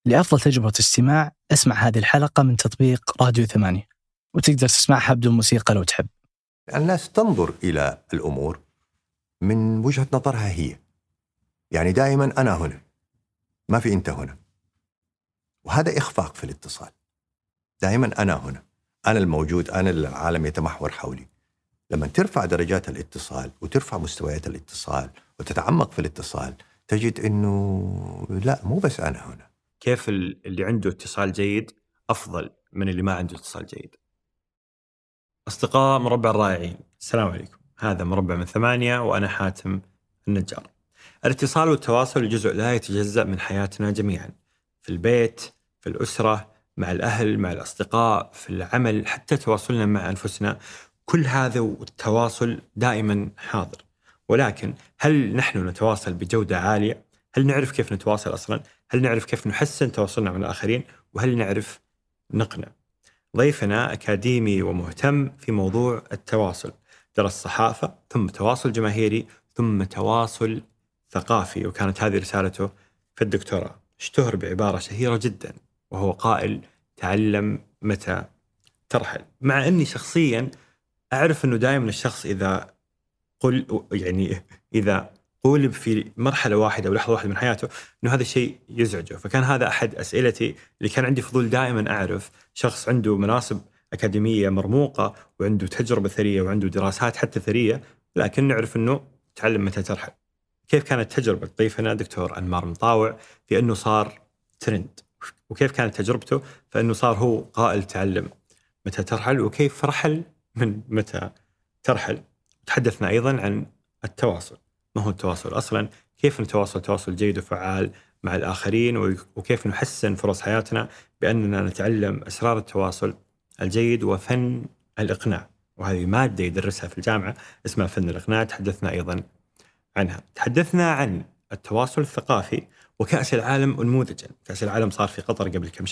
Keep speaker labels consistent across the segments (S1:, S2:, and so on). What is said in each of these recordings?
S1: لأفضل تجربة استماع اسمع هذه الحلقة من تطبيق راديو 8، وتقدر تسمعها بدون موسيقى لو تحب.
S2: الناس تنظر إلى الأمور من وجهة نظرها هي، يعني دائما أنا هنا، ما في أنت هنا، وهذا إخفاق في الاتصال. دائما أنا هنا، أنا الموجود، أنا العالم يتمحور حولي. لما ترفع درجات الاتصال وترفع مستويات الاتصال وتتعمق في الاتصال تجد أنه لا، مو بس أنا هنا.
S3: كيف اللي عنده اتصال جيد أفضل من اللي ما عنده اتصال جيد؟ أصدقاء مربع الرائعين، السلام عليكم. هذا مربع من 8 وأنا حاتم النجار. الاتصال والتواصل جزء لا يتجزأ من حياتنا جميعا، في البيت، في الأسرة، مع الأهل، مع الأصدقاء، في العمل، حتى تواصلنا مع أنفسنا. كل هذا والتواصل دائما حاضر، ولكن هل نحن نتواصل بجودة عالية؟ هل نعرف كيف نتواصل أصلا؟ هل نعرف كيف نحسن تواصلنا مع الآخرين؟ وهل نعرف نقنع؟ ضيفنا أكاديمي ومهتم في موضوع التواصل، درس صحافة ثم تواصل جماهيري ثم تواصل ثقافي، وكانت هذه رسالته في الدكتوراه. اشتهر بعبارة شهيرة جدا وهو قائل: تعلم متى ترحل. مع أني شخصيا أعرف أنه دائما الشخص إذا قولب في مرحلة واحدة أو لحظة واحدة من حياته أنه هذا الشيء يزعجه. فكان هذا أحد أسئلتي اللي كان عندي فضول دائما أعرف شخص عنده مناصب أكاديمية مرموقة وعنده تجربة ثرية وعنده دراسات حتى ثرية، لكن نعرف أنه تعلم متى ترحل. كيف كانت تجربة ضيفنا دكتور أنمار مطاوع في أنه صار ترند، وكيف كانت تجربته فأنه صار هو قائل تعلم متى ترحل، وكيف رحل من متى ترحل. تحدثنا أيضا عن التواصل، ما هو التواصل أصلا، كيف نتواصل تواصل جيد وفعال مع الآخرين، وكيف نحسن فرص حياتنا بأننا نتعلم أسرار التواصل الجيد وفن الإقناع. وهذه مادة يدرسها في الجامعة اسمها فن الإقناع، تحدثنا أيضا عنها. تحدثنا عن التواصل الثقافي وكأس العالم أنموذجا. كأس العالم صار في قطر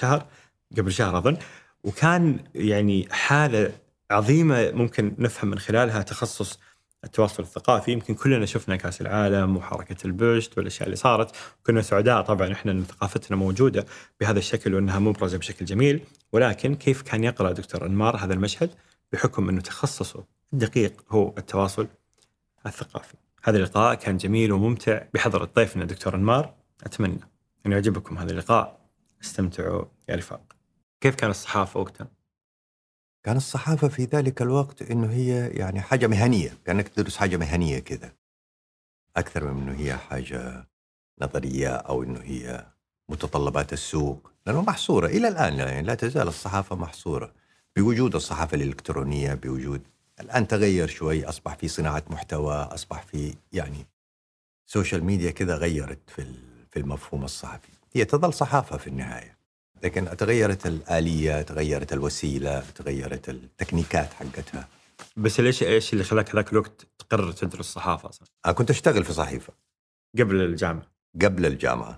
S3: قبل شهر أظن، وكان يعني حالة عظيمة ممكن نفهم من خلالها تخصص التواصل الثقافي. يمكن كلنا شفنا كأس العالم وحركة البوشت والأشياء اللي صارت، كنا سعداء طبعا إحنا أن ثقافتنا موجودة بهذا الشكل وأنها مبرزة بشكل جميل. ولكن كيف كان يقرأ دكتور أنمار هذا المشهد بحكم أنه تخصصه الدقيق هو التواصل الثقافي؟ هذا اللقاء كان جميل وممتع بحضرة ضيفنا دكتور أنمار. أتمنى أن يعجبكم هذا اللقاء، استمتعوا يا رفاق. كيف كان الصحافة وقتها؟
S2: كان الصحافة في ذلك الوقت إنه هي يعني حاجة مهنية، كأنك تدرس حاجة مهنية كذا، أكثر من إنه هي حاجة نظرية أو إنه هي متطلبات السوق، لأنه محصورة إلى الآن. يعني لا تزال الصحافة محصورة بوجود الصحافة الإلكترونية، بوجود الآن تغير شوي، أصبح في صناعة محتوى، أصبح في يعني سوشيال ميديا كذا، غيرت في المفهوم الصحفي. هي تظل صحافة في النهاية، لكن تغيرت الآلية، تغيرت الوسيلة، تغيرت التكنيكات حقتها.
S3: بس إيش اللي خلاك ذاك الوقت تقرر تدرس صحافة أصلا؟
S2: كنت أشتغل في صحيفة
S3: قبل الجامعة.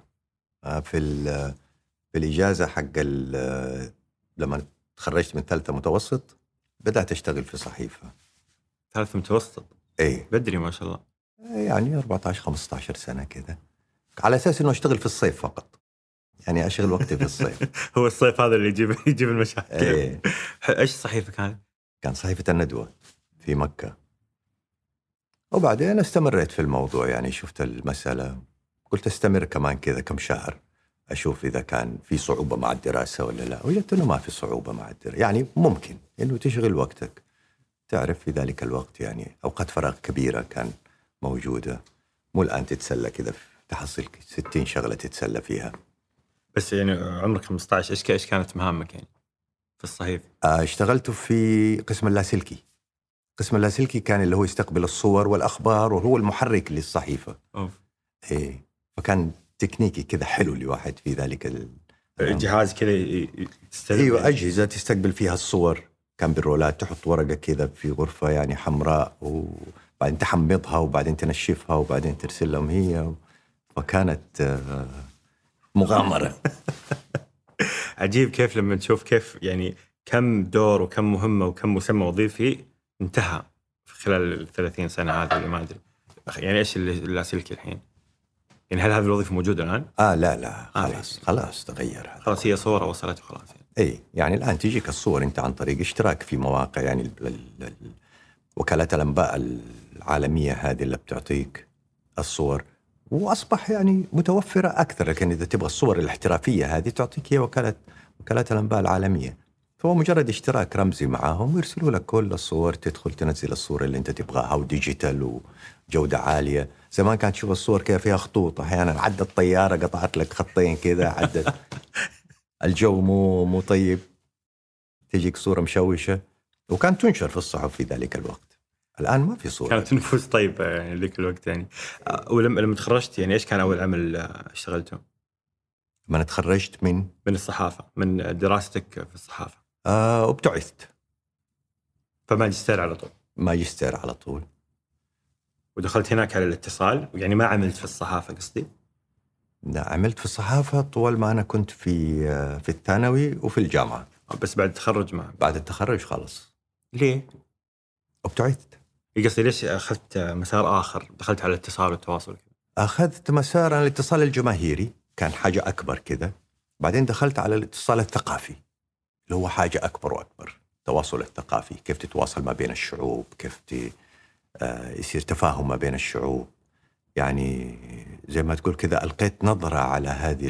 S2: في الإجازة حق لما تخرجت من ثالثة متوسط بدأت أشتغل في صحيفة.
S3: ثالثة متوسط؟
S2: إيه
S3: بدري ما شاء الله.
S2: يعني 14-15 سنة كذا، على أساس إنه أشتغل في الصيف فقط، يعني أشغل وقتي في الصيف.
S3: هو الصيف هذا اللي يجيب المشاكل.
S2: إيه.
S3: إيش الصحيفة
S2: كان صحيفة الندوة في مكة، وبعدين استمريت في الموضوع. يعني شفت المسألة، قلت استمر كمان كذا كم شهر أشوف إذا كان في صعوبة مع الدراسة ولا لا. وجدت إنه ما في صعوبة مع الدراسة، يعني ممكن إنه تشغل وقتك. تعرف في ذلك الوقت يعني أوقات فراغ كبيرة كان موجودة، مو الآن تتسلى كذا تحصل 60 شغلة تتسلى فيها.
S3: بس يعني عمرك 15، إيش كانت مهامك يعني في الصحيفة؟
S2: اشتغلت في قسم اللاسلكي. قسم اللاسلكي كان اللي هو يستقبل الصور والأخبار، وهو المحرك للصحيفة. إيه، فكان تكنيكي كذا حلو لواحد في ذلك
S3: الجهاز كذا
S2: أيوة، أجهزة تستقبل فيها الصور، كان بالرولات، تحط ورقة كذا في غرفة يعني حمراء، وبعدين تحمضها وبعدين تنشفها وبعدين ترسل لهم هي. فكانت مغامرة.
S3: عجيب كيف لما تشوف كيف يعني كم دور وكم مهمة وكم مسمى وظيفي انتهى في خلال 30 سنة هذه اللي ما أدري يعني إيش اللاسلكي الحين. يعني هل هذه الوظيفة موجودة الآن؟
S2: لا خلاص تغير هذا.
S3: خلاص هي صورة وصلت وخلاص
S2: يعني. يعني الآن تجيك الصور أنت عن طريق اشتراك في مواقع، يعني وكالات الأنباء العالمية هذه اللي بتعطيك الصور، وأصبح يعني متوفرة أكثر. لكن إذا تبغى الصور الاحترافية هذه تعطيك هي وكالات الأنباء العالمية، فهو مجرد اشتراك رمزي معاهم ويرسلوا لك كل الصور، تدخل تنزل الصورة اللي أنت تبغاها وديجيتال وجودة عالية. زمان كانت تشوف الصور كيف فيها خطوط، أحيانا عدت طيارة قطعت لك خطين كذا، عدت الجو مو طيب، تجيك صورة مشوشة، وكانت تنشر في الصحف في ذلك الوقت. الآن ما في صورة.
S3: كانت نفوس طيبة يعني ذيك الوقت يعني. ولما تخرجت يعني إيش كان أول عمل اشتغلته؟
S2: ما تخرجت من
S3: الصحافة، من دراستك في الصحافة.
S2: وابتعثت.
S3: فماجستير على طول؟
S2: ماجستير على طول.
S3: ودخلت هناك على الاتصال، يعني ما عملت في الصحافة قصدي؟
S2: لا، عملت في الصحافة طول ما أنا كنت في الثانوي وفي الجامعة.
S3: بس بعد التخرج ما؟
S2: بعد التخرج خلص.
S3: ليه؟
S2: ابتعثت.
S3: قصدي ليش أخذت مسار آخر، دخلت على الاتصال والتواصل؟
S2: أخذت مسار الاتصال الجماهيري، كان حاجة أكبر كده. بعدين دخلت على الاتصال الثقافي اللي هو حاجة أكبر وأكبر، التواصل الثقافي، كيف تتواصل ما بين الشعوب، كيف يصير تفاهم ما بين الشعوب. يعني زي ما تقول كذا ألقيت نظرة على هذه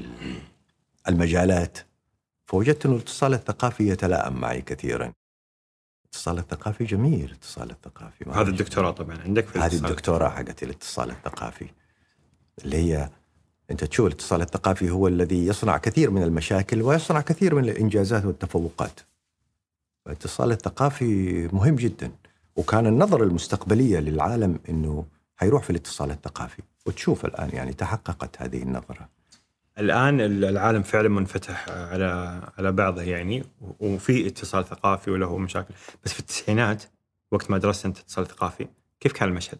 S2: المجالات، فوجدت أن الاتصال الثقافي يتلائم معي كثيرا. الاتصال الثقافي جميل، الاتصال الثقافي.
S3: هذا الدكتوراه طبعا عندك في
S2: هذه الدكتوراه حقت الاتصال الثقافي، اللي هي أنت تشوف الاتصال الثقافي هو الذي يصنع كثير من المشاكل ويصنع كثير من الإنجازات والتفوقات. الاتصال الثقافي مهم جدا، وكان النظرة المستقبلية للعالم أنه هيروح في الاتصال الثقافي، وتشوف الآن يعني تحققت هذه النظرة.
S3: الآن العالم فعلا منفتح على بعضه يعني، وفي اتصال ثقافي وله مشاكل. بس في التسعينات وقت ما درست أنت اتصال ثقافي، كيف كان المشهد؟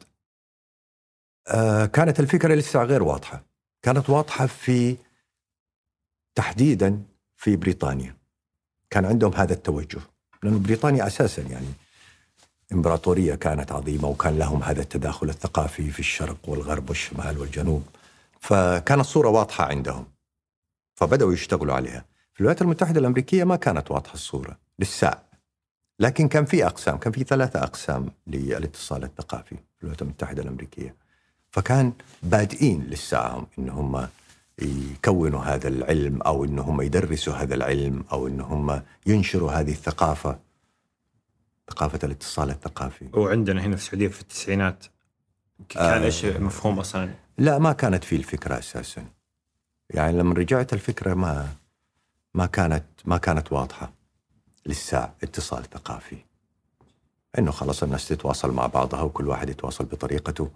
S2: كانت الفكرة لسه غير واضحة. كانت واضحة تحديدا في بريطانيا، كان عندهم هذا التوجه، لأن بريطانيا أساسا يعني إمبراطورية كانت عظيمة، وكان لهم هذا التداخل الثقافي في الشرق والغرب والشمال والجنوب، فكانت الصورة واضحة عندهم، فبدأوا يشتغلوا عليها. في الولايات المتحدة الأمريكية ما كانت واضحة الصورة للساعة، لكن كان في أقسام، كان في 3 أقسام للاتصال الثقافي في الولايات المتحدة الأمريكية، فكان بادئين للساعة إنهم يكونوا هذا العلم، أو إنهم يدرسوا هذا العلم، أو إنهم ينشروا هذه الثقافة، ثقافة الاتصال الثقافي.
S3: وعندنا هنا في السعودية في التسعينات كان إيش مفهوم أصلاً؟
S2: لا، ما كانت فيه الفكرة أساساً. يعني لما رجعت الفكرة ما كانت واضحة لسه اتصال ثقافي، إنه خلاص الناس تتواصل مع بعضها وكل واحد يتواصل بطريقته.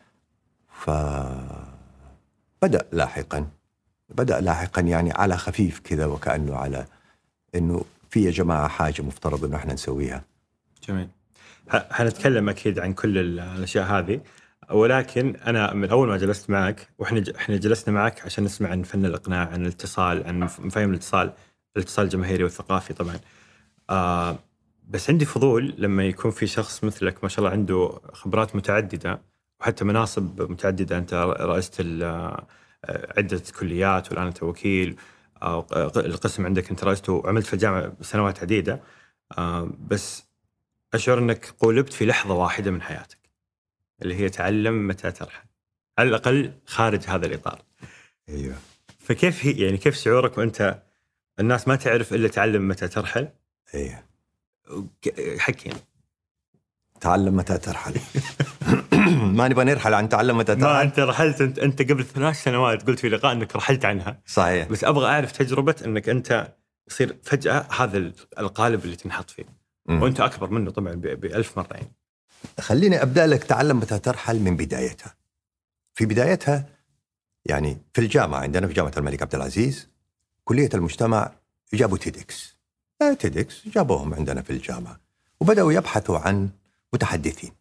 S2: فبدأ لاحقاً يعني على خفيف كذا، وكأنه على إنه في يا جماعة حاجة مفترض إنه إحنا نسويها.
S3: جميل. هنتكلم أكيد عن كل الأشياء هذه، ولكن أنا من أول ما جلست معك، وإحنا جلسنا معك عشان نسمع عن فن الإقناع، عن الاتصال، عن مفاهيم الاتصال الجماهيري والثقافي طبعا. بس عندي فضول لما يكون في شخص مثلك ما شاء الله عنده خبرات متعددة وحتى مناصب متعددة، أنت رئيست عدة كليات والآن أنت وكيل، القسم عندك أنت رئيسته، وعملت في الجامعة سنوات عديدة، بس أشعر أنك قولبت في لحظة واحدة من حياتك اللي هي تعلم متى ترحل، على الأقل خارج هذا الإطار.
S2: أيوة.
S3: فكيف هي يعني، كيف شعورك وأنت الناس ما تعرف إلا تعلم متى ترحل؟
S2: أيوة.
S3: حكي يعني.
S2: تعلم متى ترحل. ما نبغى نرحل عن تعلم متى ترحل.
S3: ما أنت رحلت، أنت قبل 3 سنوات قلت في لقاء أنك رحلت عنها.
S2: صحيح.
S3: بس أبغى أعرف تجربة أنك أنت يصير فجأة هذا القالب اللي تنحط فيه، وأنت أكبر منه طبعا ب1000 مرة يعني.
S2: خليني أبدأ لك تعلم متى ترحل من بدايتها. في بدايتها يعني في الجامعة عندنا، في جامعة الملك عبد العزيز كلية المجتمع، جابوا تيدكس جابوهم عندنا في الجامعة، وبدأوا يبحثوا عن متحدثين.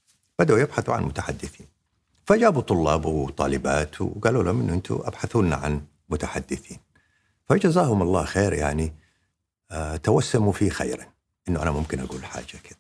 S2: فجابوا طلاب وطالبات وقالوا لهم إنه أنتوا أبحثوا لنا عن متحدثين. فجزاهم الله خير يعني، توسموا في خيرا إنه أنا ممكن أقول حاجة كذا.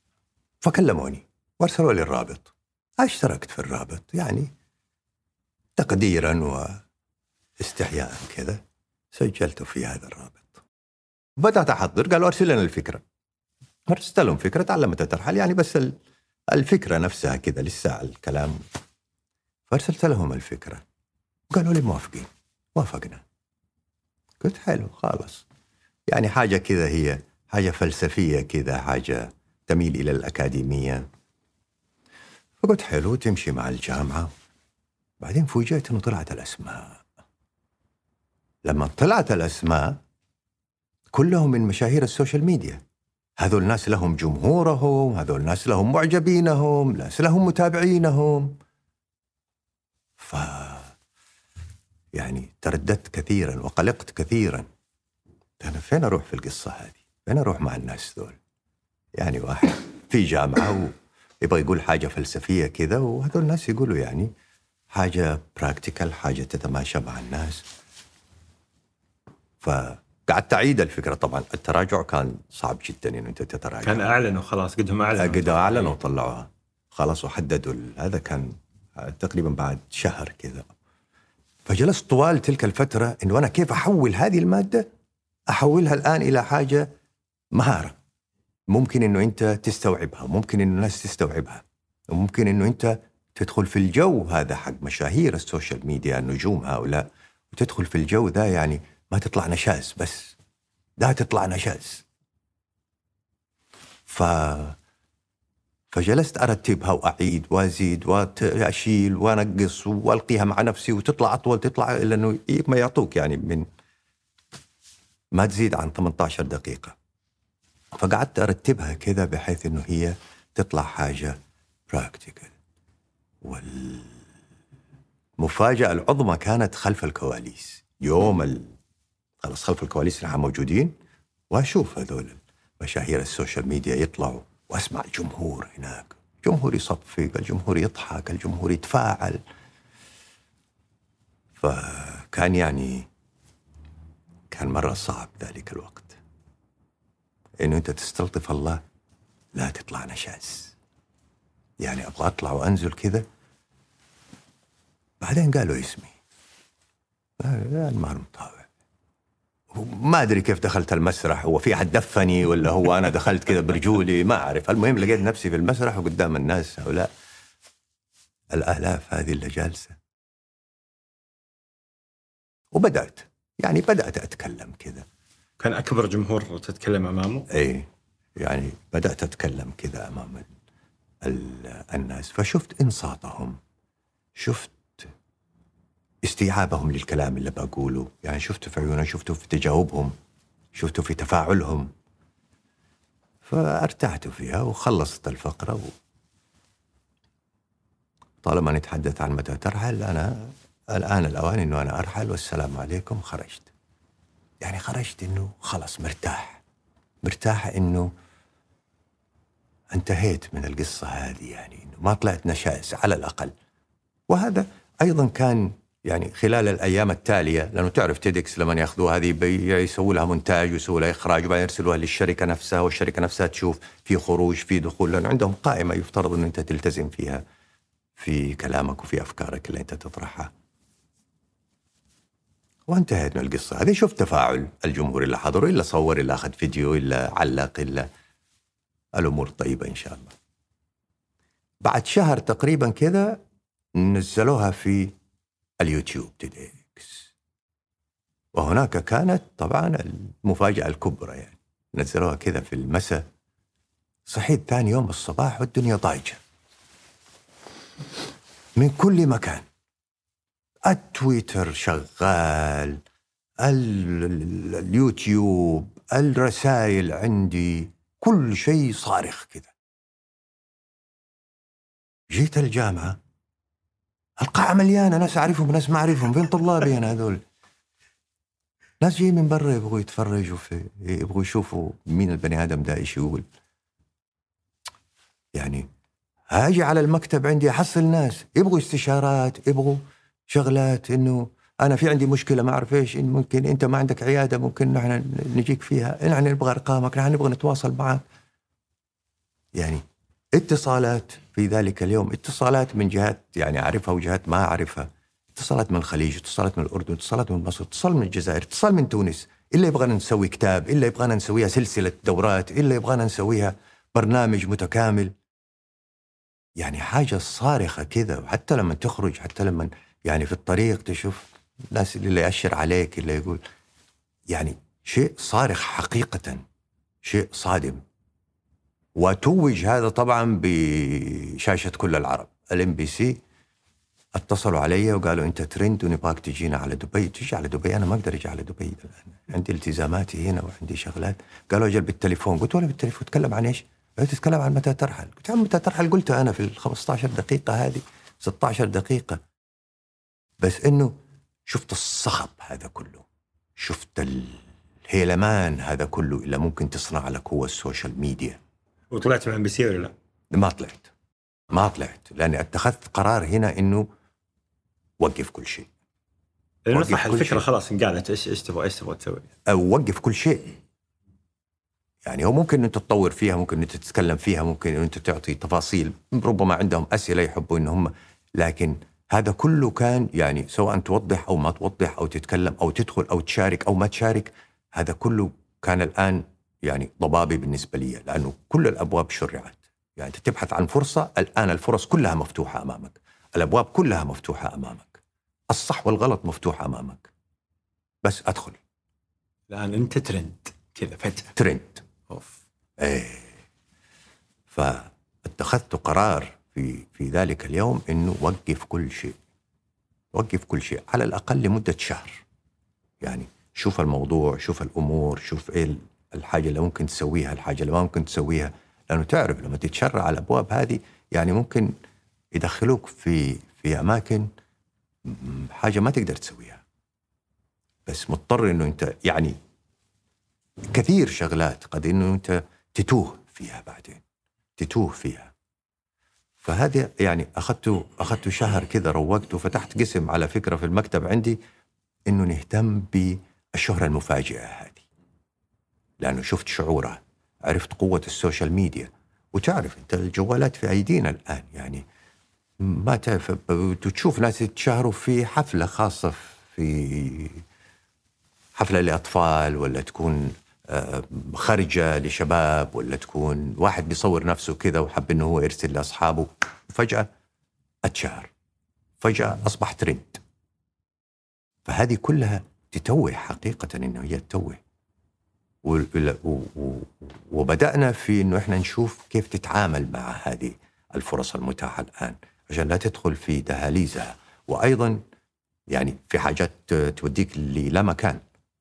S2: فكلموني وارسلوا لي الرابط. اشتركت في الرابط، يعني تقديرا واستحياء كذا سجلته في هذا الرابط. بدأت أحضر، قالوا أرسل لنا الفكرة. أرسلت لهم فكرة علمت ترحل، يعني بس الفكرة نفسها كذا لسه الكلام. فأرسلت لهم الفكرة، قالوا لي موافقين. وافقنا. قلت حلو خلاص، يعني حاجة كذا، هي حاجة فلسفية كذا، حاجة تميل إلى الأكاديمية. فقلت حلو تمشي مع الجامعة. بعدين فوجئت أنه طلعت الأسماء. لما طلعت الأسماء كلهم من مشاهير السوشيال ميديا. هذول الناس لهم جمهورهم، هذول الناس لهم معجبينهم، ناس لهم متابعينهم. يعني ترددت كثيرا وقلقت كثيرا. أنا فين أروح في القصة هذه؟ فين أروح مع الناس ذول؟ يعني واحد في جامعة ويبغى يقول حاجة فلسفية كذا، وهذول الناس يقولوا يعني حاجة براكتيكال، حاجة تتماشى مع الناس. فقعدت أعيد الفكرة. طبعا التراجع كان صعب جدا إنه أنت تتراجع.
S3: كان أعلنوا خلاص، قدهم
S2: أعلنوا وطلعوها خلاص وحددوا. هذا كان تقريبا بعد شهر كذا. فجلست طوال تلك الفترة إنه أنا كيف أحول هذه المادة، أحولها الآن إلى حاجة مهارة ممكن إنه أنت تستوعبها، ممكن إنه الناس تستوعبها، وممكن إنه أنت تدخل في الجو هذا حق مشاهير السوشيال ميديا، النجوم هؤلاء، وتدخل في الجو ذا. يعني ما تطلع نشاز بس، ده تطلع نشاز. فجلست أرتبها وأعيد وأزيد وأشيل وأنقص وألقيها مع نفسي، وتطلع أطول، تطلع إلا أنه ما يعطوك يعني من ما تزيد عن 18 دقيقة. فقعدت أرتبها كذا بحيث أنه هي تطلع حاجة براكتيكال. والمفاجأة العظمى كانت خلف الكواليس. يوم خلص خلف الكواليس نحن موجودين، وأشوف هذول مشاهير السوشيال ميديا يطلعوا، وأسمع الجمهور هناك، الجمهور يصفق، الجمهور يضحك، الجمهور يتفاعل. فكان يعني كان مرة صعب ذلك الوقت إنه أنت تستلطف الله، لا تطلع نشاز. يعني أبغى أطلع وأنزل كذا. بعدين قالوا اسمي، المهر مطاوع. ما أدري كيف دخلت المسرح، هو في أحد دفني ولا هو أنا دخلت كذا برجولي، ما أعرف. المهم لقيت نفسي في المسرح وقدام الناس هؤلاء الآلاف هذه اللي جالسة. وبدأت أتكلم كذا.
S3: كان أكبر جمهور تتكلم أمامه؟
S2: إيه، يعني بدأت أتكلم كذا أمام الناس. فشفت إنصاتهم، شفت استيعابهم للكلام اللي بقوله. يعني شفته في عيونهم، شفته في تجاوبهم، شفته في تفاعلهم. فارتحت فيها وخلصت الفقرة. طالما نتحدث عن متى ترحل، أنا الآن الأوان إنه أنا أرحل والسلام عليكم. خرجت، يعني خرجت إنه خلص مرتاح إنه انتهيت من القصة هذه، يعني إنه ما طلعت نشاز على الأقل. وهذا أيضا كان يعني خلال الأيام التالية، لأنه تعرف تيدكس لما يأخذوا هذه يسووا لها مونتاج ويسووا لها إخراج، وبعدين يرسلوها للشركة نفسها، والشركة نفسها تشوف في خروج في دخول، لأنه عندهم قائمة يفترض أن أنت تلتزم فيها في كلامك وفي أفكارك اللي أنت تطرحها. وانتهت من القصة هذه. شفت تفاعل الجمهور اللي حضروا، إلا صور، إلا أخذ فيديو، إلا علق، إلا الأمور طيبة إن شاء الله. بعد شهر تقريبا كذا نزلوها في اليوتيوب تيدكس، وهناك كانت طبعا المفاجأة الكبرى. يعني نزلوها كذا في المساء، صحيت ثاني يوم الصباح والدنيا ضايجة من كل مكان. التويتر شغال، اليوتيوب، الرسائل عندي، كل شيء صارخ كذا. جيت الجامعة، القاعة مليانة ناس أعرفهم ناس ما أعرفهم. فين طلابي أنا هذول؟ ناس جاي من برا يبغوا يتفرجوا يبغوا يشوفوا مين البني آدم ده إيش يقول. يعني هاجي على المكتب عندي أحصل ناس يبغوا استشارات، يبغوا شغلات، إنه أنا في عندي مشكلة ما أعرف إيش، إن ممكن أنت ما عندك عيادة ممكن نحن نجيك فيها، نحن نبغى أرقامك، نحن نبغى نتواصل معك. يعني اتصالات في ذلك اليوم، اتصالات من جهات يعني أعرفها وجهات ما أعرفها، اتصالات من الخليج، اتصالات من الأردن، اتصالات من مصر، اتصال من الجزائر، اتصال من تونس، إلا يبغانا نسوي كتاب، إلا يبغانا نسويها سلسلة دورات، إلا يبغانا نسويها برنامج متكامل. يعني حاجة صارخة كذا. وحتى لما تخرج، حتى لما يعني في الطريق تشوف الناس اللي يأشر عليك، اللي يقول، يعني شيء صارخ حقيقة، شيء صادم. وتوج هذا طبعا بشاشة كل العرب. الMBC اتصلوا علي وقالوا أنت ترند ونبغاك تجينا على دبي. تجي على دبي؟ أنا ما أقدر أجي على دبي، عندي التزاماتي هنا وعندي شغلات. قالوا أجل بالتليفون. قلت ولا بالتليفون؟ تتكلم عن إيش؟ تتكلم عن متى ترحل. قلت عن متى ترحل قلت أنا في 15 دقيقة هذه، 16 دقيقة. بس إنه شفت الصخب هذا كله، شفت الهيلمان هذا كله اللي ممكن تصنع على قوة السوشيال ميديا.
S3: وطلعت مع MBC ولا لا؟
S2: ما طلعت لأني اتخذت قرار هنا إنه وقف كل شيء.
S3: لأنه صح الفكرة خلاص انقالت. إيش تبغى تسوي؟
S2: أو وقف كل شيء. يعني هو ممكن أن تتطور فيها، ممكن أن تتكلم فيها، ممكن أن تعطي تفاصيل، ربما عندهم أسئلة يحبوا إنهم، لكن هذا كله كان يعني سواء توضح أو ما توضح أو تتكلم أو تدخل أو تشارك أو ما تشارك، هذا كله كان الآن يعني ضبابي بالنسبة لي، لأنه كل الأبواب شرعت. يعني أنت تبحث عن فرصة، الآن الفرص كلها مفتوحة أمامك، الأبواب كلها مفتوحة أمامك، الصح والغلط مفتوح أمامك، بس أدخل.
S3: الآن أنت ترند كذا فجأة.
S2: ترند.
S3: أوف.
S2: فاتخذت قرار في ذلك اليوم إنه وقف كل شيء، وقف كل شيء على الأقل لمدة شهر. يعني شوف الموضوع، شوف الأمور، شوف إيه الحاجة اللي ممكن تسويها، الحاجة اللي ما ممكن تسويها. لأنه تعرف لما تتشرع على الأبواب هذه يعني ممكن يدخلوك في أماكن حاجة ما تقدر تسويها، بس مضطر إنه أنت يعني كثير شغلات قد إنه أنت تتوه فيها، بعدين تتوه فيها. فهذا يعني أخذت شهر كذا، روقت وفتحت قسم على فكرة في المكتب عندي إنه نهتم بالشهرة المفاجئة هذه، لأنه شفت شعورها، عرفت قوة السوشيال ميديا. وتعرف أنت الجوالات في أيدينا الآن، يعني ما تعرف تشوف ناس يتشهروا في حفلة خاصة، في حفلة لأطفال، ولا تكون خارجة لشباب، ولا تكون واحد بيصور نفسه كذا وحب إنه هو يرسل لأصحابه، وفجأة اتشهر، فجأة أصبح ترند. فهذه كلها تتوه حقيقة، إنه هي تتوه. وبدأنا في إنه إحنا نشوف كيف تتعامل مع هذه الفرص المتاحة الآن عشان لا تدخل في دهاليزها، وأيضا يعني في حاجات توديك للا مكان.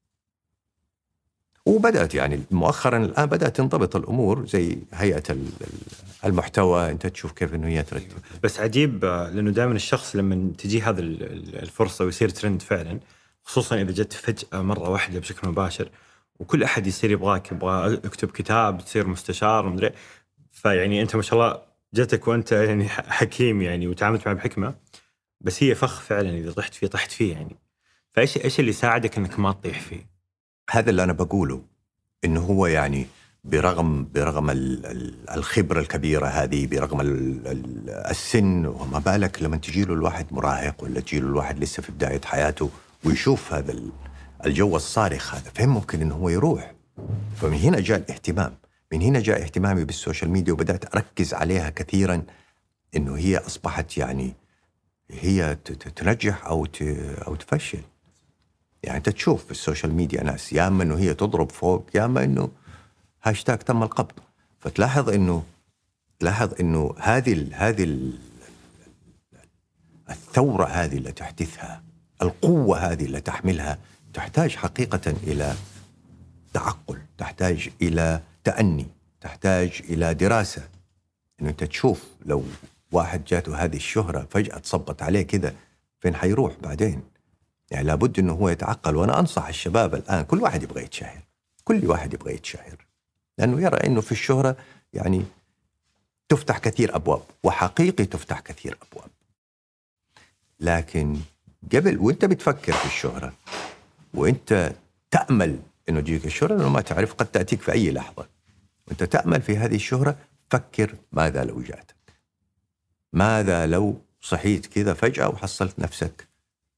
S2: وبدأت يعني مؤخرا الآن بدأت تنضبط الأمور، زي هيئة المحتوى، أنت تشوف كيف إنه هي ترتب.
S3: بس عجيب لأنه دائما الشخص لما تجي هذا الفرصة ويصير ترند فعلا، خصوصا إذا جت فجأة مرة واحدة بشكل مباشر، وكل أحد يصير يبغى أكتب كتاب، تصير مستشار مدري. فيعني أنت ما شاء الله جتك وأنت يعني حكيم يعني وتعاملت معه بحكمة، بس هي فخ فعلا إذا طحت فيه يعني. فإيش اللي ساعدك إنك ما تطيح فيه؟
S2: هذا اللي أنا بقوله، إنه هو يعني برغم الخبرة الكبيرة هذه، برغم السن، وما بالك لما تجيله الواحد مراهق ولا تجيله الواحد لسه في بداية حياته ويشوف هذا الجو الصارخ هذا، فهم ممكن إنه هو يروح. فمن هنا جاء الاهتمام، من هنا جاء اهتمامي بالسوشيال ميديا، وبدأت أركز عليها كثيرا، إنه هي أصبحت يعني هي تنجح أو تفشل. يعني أنت تشوف في السوشيال ميديا ناس يا أما إنه هي تضرب فوق، يا أما إنه هاشتاج تم القبض. فتلاحظ إنه هذه الثورة هذه اللي تحدثها، القوة هذه اللي تحملها، تحتاج حقيقة إلى تعقل، تحتاج إلى تأني، تحتاج إلى دراسة. إنه أنت تشوف لو واحد جاته هذه الشهرة فجأة تصبت عليه كذا، فين حيروح بعدين؟ يعني لابد إنه هو يتعقل. وأنا أنصح الشباب الآن، كل واحد يبغى يتشهر، كل واحد يبغى يتشهر، لأنه يرى إنه في الشهرة يعني تفتح كثير أبواب، وحقيقي تفتح كثير أبواب. لكن قبل وإنت بتفكر في الشهرة وإنت تأمل إنه تجيك الشهرة، لأنه ما تعرف قد تأتيك في أي لحظة، وإنت تأمل في هذه الشهرة، فكر ماذا لو جاتك، ماذا لو صحيت كذا فجأة وحصلت نفسك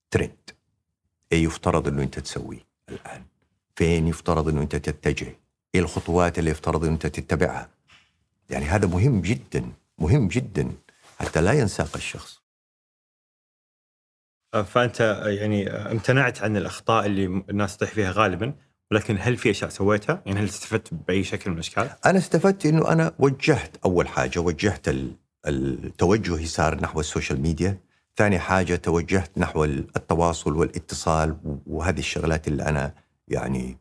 S2: ترند، ايه يفترض انه انت تسويه الان، فين يفترض انه انت تتجه، ايه الخطوات اللي يفترض انه انت تتبعها. يعني هذا مهم جدا، مهم جدا حتى لا ينساق الشخص.
S3: فأنت يعني امتنعت عن الأخطاء اللي الناس تطيح فيها غالبا، ولكن هل في أشياء سويتها؟ يعني هل استفدت بأي شكل من الأشكال؟
S2: أنا استفدت إنه أنا وجهت، أول حاجة وجهت التوجه صار نحو السوشيال ميديا. ثاني حاجة توجهت نحو التواصل والاتصال، وهذه الشغلات اللي أنا يعني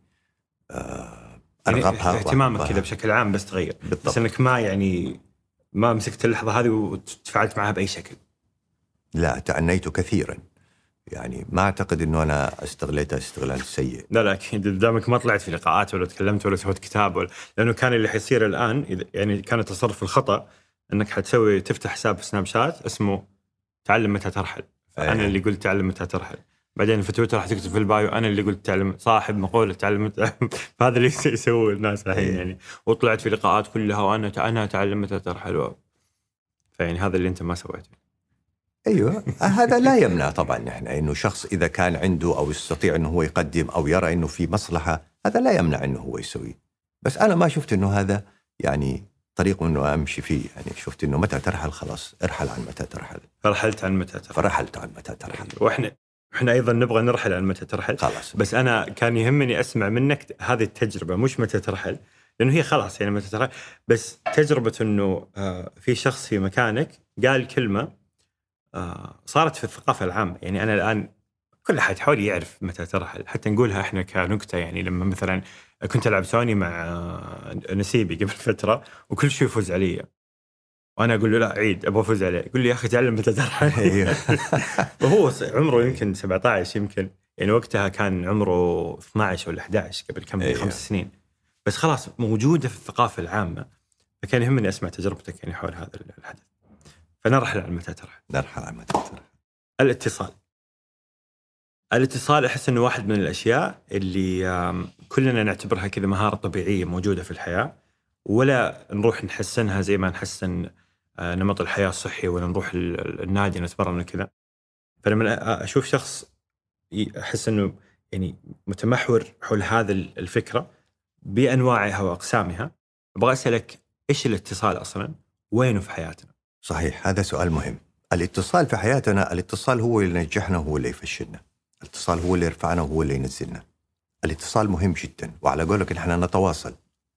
S2: أرغبها.
S3: يعني اهتمامك كذا بشكل عام بس تغير.
S2: بالضبط.
S3: بس أنك ما مسكت اللحظة هذه وتفاعلت معها بأي شكل.
S2: لا، تعنيت كثيرا. يعني ما أعتقد أنه أنا استغليتها استغلال سيء.
S3: لا أكيد، دامك ما طلعت في لقاءات ولا تكلمت ولا سويت كتاب لأنه كان اللي حيصير الآن يعني كان التصرف الخطأ أنك تفتح حساب في سناب شات اسمه تعلم متى ترحل. فأنا اللي قلت تعلم متى ترحل. بعدين في تويتر راح تكتب في البايو أنا اللي قلت تعلم، صاحب مقولة تعلم متى. فهذا اللي يسوي الناس الحين يعني. وطلعت في لقاءات كلها وأنا تعلم متى ترحل فيعني هذا اللي أنت ما سويته.
S2: أيوة. هذا لا يمنع طبعا إحنا إنه شخص إذا كان عنده أو يستطيع إنه هو يقدم أو يرى إنه في مصلحة، هذا لا يمنع إنه هو يسويه. بس أنا ما شفت إنه هذا يعني طريق إنه أمشي فيه. يعني شفت إنه متى ترحل خلاص ارحل عن متى ترحل.
S3: فرحلت عن متى ترحل.
S2: فرحلت عن متى ترحل.
S3: وإحنا أيضا نبغى نرحل عن متى ترحل.
S2: خلاص.
S3: بس أنا كان يهمني أسمع منك هذه التجربة، مش متى ترحل، لأنه هي خلاص يعني متى ترحل. بس تجربة إنه في شخص في مكانك قال كلمة صارت في الثقافة العامة. يعني أنا الآن كل أحد حولي يعرف متى ترحل، حتى نقولها إحنا كنكتة. يعني لما مثلا كنت ألعب سوني مع نسيبي قبل فترة وكل شيء يفوز علي، وأنا أقول له لا عيد أبغى أفوز عليه، يقول لي يا أخي تعلم متى ترحل. وهو عمره يمكن 17 يمكن، يعني وقتها كان عمره 12 ولا 11 قبل كم 5 سنين. بس خلاص موجودة في الثقافة العامة. فكان يهمني أسمع تجربتك يعني حول هذا الحدث. فنرحل عن متى ترحل.
S2: نرحل عن متى ترحل.
S3: الاتصال أحس أنه واحد من الأشياء اللي كلنا نعتبرها كذا مهارة طبيعية موجودة في الحياة، ولا نروح نحسنها زي ما نحسن نمط الحياة الصحي، ولا نروح النادي نتمرن كذا. فلما أشوف شخص أحس أنه يعني متمحور حول هذا الفكرة بأنواعها وأقسامها، أبغى أسألك إيش الاتصال أصلا؟ وينه في حياتنا؟
S2: صحيح، هذا سؤال مهم. الاتصال في حياتنا، الاتصال هو اللي ينجحنا وهو اللي يفشلنا. الاتصال هو اللي يرفعنا وهو اللي ينزلنا. الاتصال مهم جدا، وعلى قولك نحن نتواصل.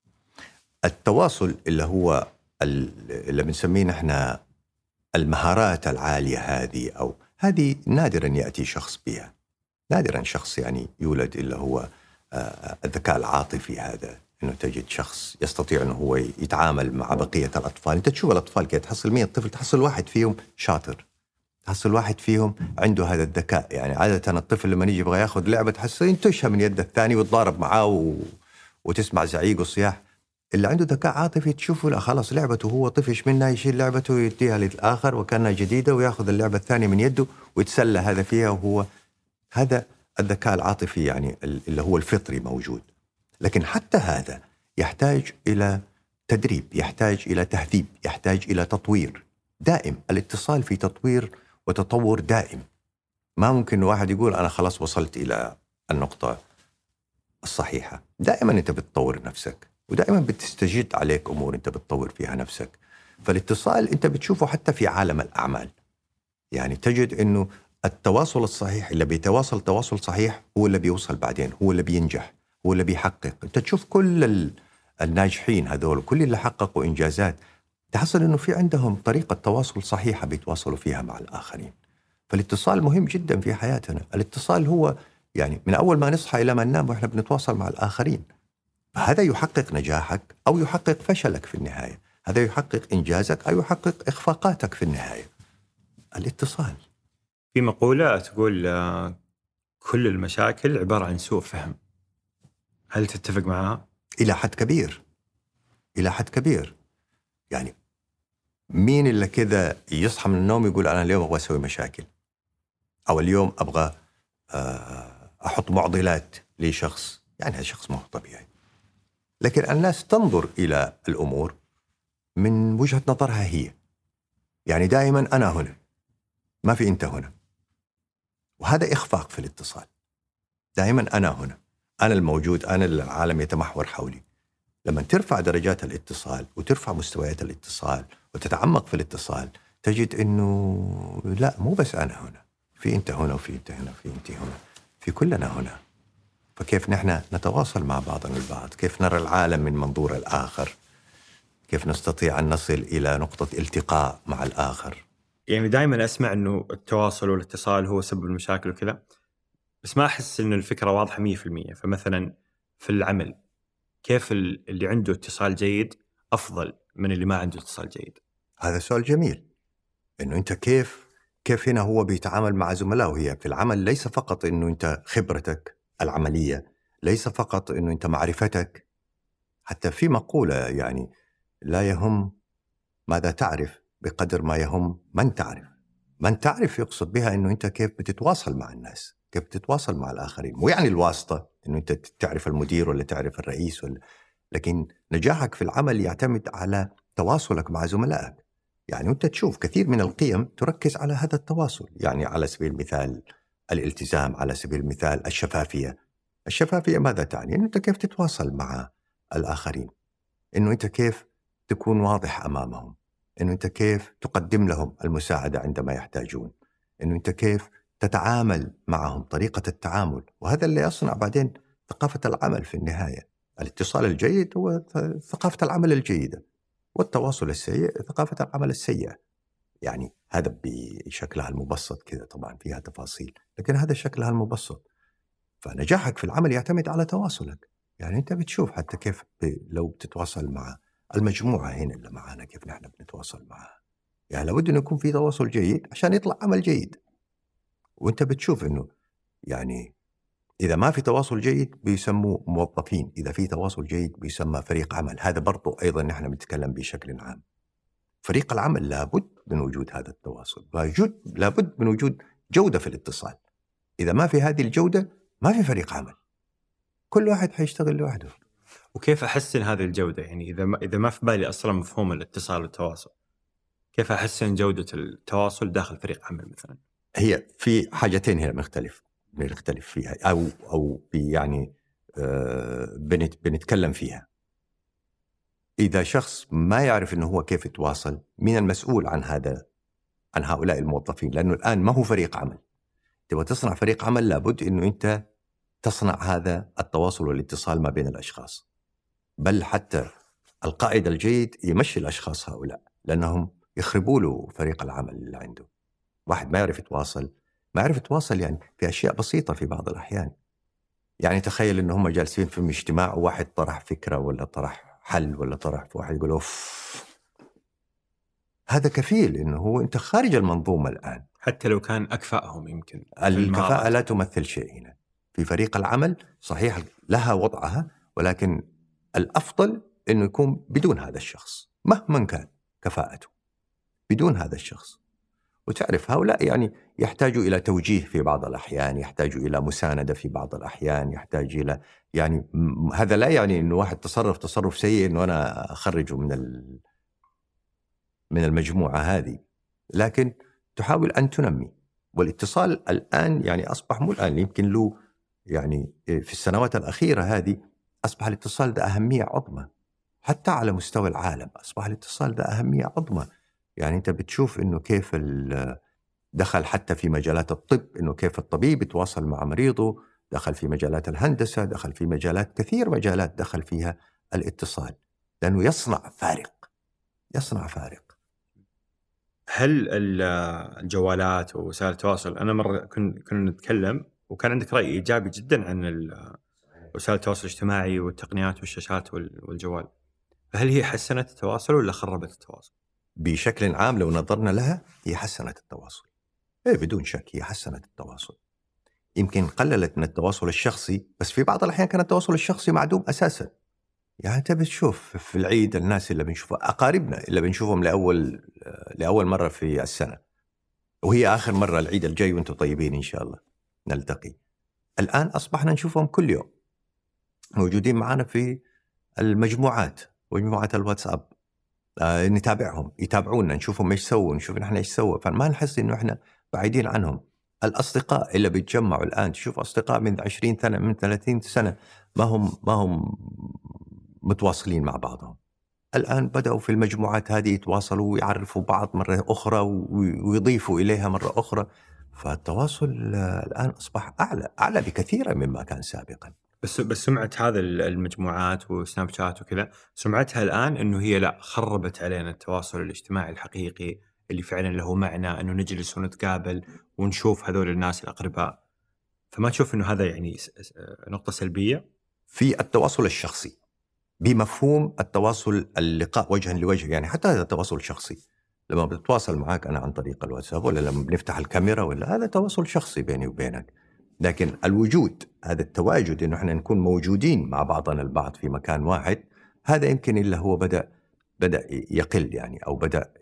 S2: التواصل اللي هو اللي بنسميه نحن المهارات العالية هذه، أو هذه نادرا يأتي شخص بها. نادرا شخص يعني يولد إلا هو الذكاء العاطفي هذا، إنه تجد شخص يستطيع إنه هو يتعامل مع بقية الأطفال. أنت تشوف الأطفال كده، تحصل 100 طفل تحصل واحد فيهم شاطر، تحصل واحد فيهم عنده هذا الذكاء. يعني عادة الطفل لما يجي يبغى ياخذ لعبة تحصل ينتشها من يد الثاني ويتضارب معاه وتسمع زعيق وصياح. اللي عنده ذكاء عاطفي تشوفه لا خلاص لعبته هو طفش منها، يشيل لعبته ويديها للآخر وكأنها جديدة وياخذ اللعبة الثانية من يده ويتسلى هذا فيها. وهو هذا الذكاء العاطفي يعني اللي هو الفطري موجود. لكن حتى هذا يحتاج إلى تدريب، يحتاج إلى تهذيب، يحتاج إلى تطوير دائم. الاتصال في تطوير وتطور دائم. ما ممكن واحد يقول أنا خلاص وصلت إلى النقطة الصحيحة. دائما أنت بتطور نفسك، ودائما بتستجد عليك أمور أنت بتطور فيها نفسك. فالاتصال أنت بتشوفه حتى في عالم الأعمال. يعني تجد أنه التواصل الصحيح اللي بيتواصل تواصل صحيح هو اللي بيوصل بعدين، هو اللي بينجح، هو اللي بيحقق. أنت تشوف كل الناجحين هذول، كل اللي حققوا إنجازات، تحصل أنه في عندهم طريقة تواصل صحيحة بيتواصلوا فيها مع الآخرين. فالاتصال مهم جدا في حياتنا. الاتصال هو يعني من أول ما نصحى إلى ما ننام وإحنا بنتواصل مع الآخرين. فهذا يحقق نجاحك أو يحقق فشلك في النهاية، هذا يحقق إنجازك أو يحقق إخفاقاتك في النهاية. الاتصال.
S3: في مقولة تقول كل المشاكل عبارة عن سوء فهم. هل تتفق معها؟
S2: إلى حد كبير، إلى حد كبير. يعني مين اللي كذا يصحى من النوم يقول أنا اليوم أبغى أسوي مشاكل، أو اليوم أبغى أحط معضلات لشخص؟ يعني هذا شخص ما هو طبيعي. لكن الناس تنظر إلى الأمور من وجهة نظرها هي. يعني دائما أنا هنا، ما في أنت هنا. وهذا إخفاق في الاتصال. دائما أنا هنا، أنا الموجود، أنا العالم يتمحور حولي. لما ترفع درجات الاتصال وترفع مستويات الاتصال وتتعمق في الاتصال، تجد إنه لا، مو بس أنا هنا، في أنت هنا وفي أنت هنا وفي أنت هنا، في كلنا هنا. فكيف نحن نتواصل مع بعضنا البعض، كيف نرى العالم من منظور الآخر، كيف نستطيع أن نصل إلى نقطة التقاء مع الآخر.
S3: يعني دائما أسمع أنه التواصل والاتصال هو سبب المشاكل وكذا، بس ما أحس أن الفكرة واضحة 100%. فمثلا في العمل، كيف اللي عنده اتصال جيد أفضل من اللي ما عنده اتصال جيد؟
S2: هذا سؤال جميل. إنه أنت كيف هنا هو بيتعامل مع زملائه. هي في العمل ليس فقط إنه أنت خبرتك العملية، ليس فقط إنه أنت معرفتك. حتى في مقولة يعني لا يهم ماذا تعرف بقدر ما يهم من تعرف. من تعرف يقصد بها إنه أنت كيف بتتواصل مع الناس، كيف بتتواصل مع الآخرين. مو يعني الواسطة إنه أنت تعرف المدير ولا تعرف الرئيس لكن نجاحك في العمل يعتمد على تواصلك مع زملائك. يعني أنت تشوف كثير من القيم تركز على هذا التواصل. يعني على سبيل المثال الالتزام، على سبيل المثال الشفافية. الشفافية ماذا تعني؟ إنه أنت كيف تتواصل مع الآخرين، إنه أنت كيف تكون واضح أمامهم، إنه أنت كيف تقدم لهم المساعدة عندما يحتاجون، إنه أنت كيف تتعامل معهم، طريقة التعامل. وهذا اللي يصنع بعدين ثقافة العمل في النهاية. الاتصال الجيد هو ثقافة العمل الجيدة، والتواصل السيء ثقافة العمل السيئة. يعني هذا بشكلها المبسط كذا، طبعا فيها تفاصيل لكن هذا شكلها المبسط. فنجاحك في العمل يعتمد على تواصلك. يعني أنت بتشوف حتى كيف لو بتتواصل مع المجموعة هنا اللي معانا، كيف نحن بنتواصل معها. يعني لابد أن يكون في تواصل جيد عشان يطلع عمل جيد. وأنت بتشوف أنه يعني إذا ما في تواصل جيد بيسموا موظفين، إذا في تواصل جيد بيسمى فريق عمل. هذا برضو أيضا نحن بنتكلم بشكل عام. فريق العمل لابد من وجود هذا التواصل، لابد من وجود جودة في الاتصال. إذا ما في هذه الجودة ما في فريق عمل، كل واحد حيشتغل لوحده.
S3: وكيف أحسن هذه الجودة؟ يعني إذا ما في بالي أصلا مفهوم الاتصال والتواصل، كيف أحسن جودة التواصل داخل فريق عمل مثلا؟
S2: هي في حاجتين هنا بنختلف فيها أو يعني بنتكلم فيها. إذا شخص ما يعرف إنه هو كيف يتواصل، مين المسؤول عن هؤلاء الموظفين؟ لأنه الآن ما هو فريق عمل. تبغى تصنع فريق عمل لابد إنه أنت تصنع هذا التواصل والاتصال ما بين الأشخاص. بل حتى القائد الجيد يمشي الأشخاص هؤلاء، لأنهم يخربوا له فريق العمل اللي عنده. واحد ما يعرف يتواصل يعني في أشياء بسيطة في بعض الأحيان. يعني تخيل إن هم جالسين في اجتماع وواحد طرح فكرة ولا طرح حل ولا طرح، واحد يقول أوف، هذا كفيل إنه هو أنت خارج المنظومة الآن.
S3: حتى لو كان أكفأهم يمكن.
S2: الكفاءة لا تمثل شيء هنا في فريق العمل. صحيح لها وضعها، ولكن الأفضل إنه يكون بدون هذا الشخص مهما كان كفاءته، بدون هذا الشخص. وتعرف هؤلاء يعني يحتاجوا إلى توجيه في بعض الأحيان، يحتاجوا إلى مساندة في بعض الأحيان، يحتاج إلى يعني هذا لا يعني إنه واحد تصرف سيء إنه أنا أخرجه من المجموعة هذه، لكن تحاول أن تنمي. والاتصال الآن يعني أصبح مو الآن، يمكن له يعني في السنوات الأخيرة هذه أصبح الاتصال ده أهمية عظمى. حتى على مستوى العالم أصبح الاتصال ده أهمية عظمى. يعني أنت بتشوف إنه كيف دخل حتى في مجالات الطب، إنه كيف الطبيب يتواصل مع مريضه، دخل في مجالات الهندسة، دخل في كثير مجالات دخل فيها الاتصال، لأنه يصنع فارق.
S3: هل الجوالات ووسائل التواصل، أنا مرة كنا نتكلم وكان عندك رأي إيجابي جدا عن وسائل التواصل الاجتماعي والتقنيات والشاشات والجوال، فهل هي حسنت التواصل ولا خربت التواصل؟
S2: بشكل عام لو نظرنا لها هي حسنت التواصل. بدون شك هي حسنت التواصل. يمكن قللت من التواصل الشخصي، بس في بعض الأحيان كان التواصل الشخصي معدوم أساسا. يعني أنت بتشوف في العيد الناس اللي بنشوفها، أقاربنا اللي بنشوفهم لأول مرة في السنة، وهي آخر مرة العيد الجاي وانتم طيبين إن شاء الله نلتقي. الآن أصبحنا نشوفهم كل يوم، موجودين معنا في المجموعات ومجموعات الواتساب، نتابعهم، يتابعونا، نشوفهم ايش سووا، نشوف نحن ايش سووا، فما نحس انه احنا بعيدين عنهم. الأصدقاء اللي بيتجمعوا الآن، تشوف أصدقاء من 20 سنة من 30 سنة ما هم متواصلين مع بعضهم. الآن بدأوا في المجموعات هذه يتواصلوا ويعرفوا بعض مرة أخرى ويضيفوا إليها مرة أخرى. فالتواصل الآن أصبح أعلى بكثير مما كان سابقا.
S3: بس سمعة هذا المجموعات وسناب شات وكذا، سمعتها الآن إنه هي لا خربت علينا التواصل الاجتماعي الحقيقي اللي فعلا له معنى، إنه نجلس ونتقابل ونشوف هذول الناس الأقرباء. فما تشوف إنه هذا يعني نقطة سلبية
S2: في التواصل الشخصي بمفهوم التواصل اللقاء وجها لوجه؟ يعني حتى هذا التواصل الشخصي لما بتواصل معك أنا عن طريق الواتساب ولا لما بنفتح الكاميرا ولا، هذا تواصل شخصي بيني وبينك. لكن الوجود، هذا التواجد، إنه إحنا نكون موجودين مع بعضنا البعض في مكان واحد، هذا يمكن إلا هو بدأ يقل يعني، أو بدأ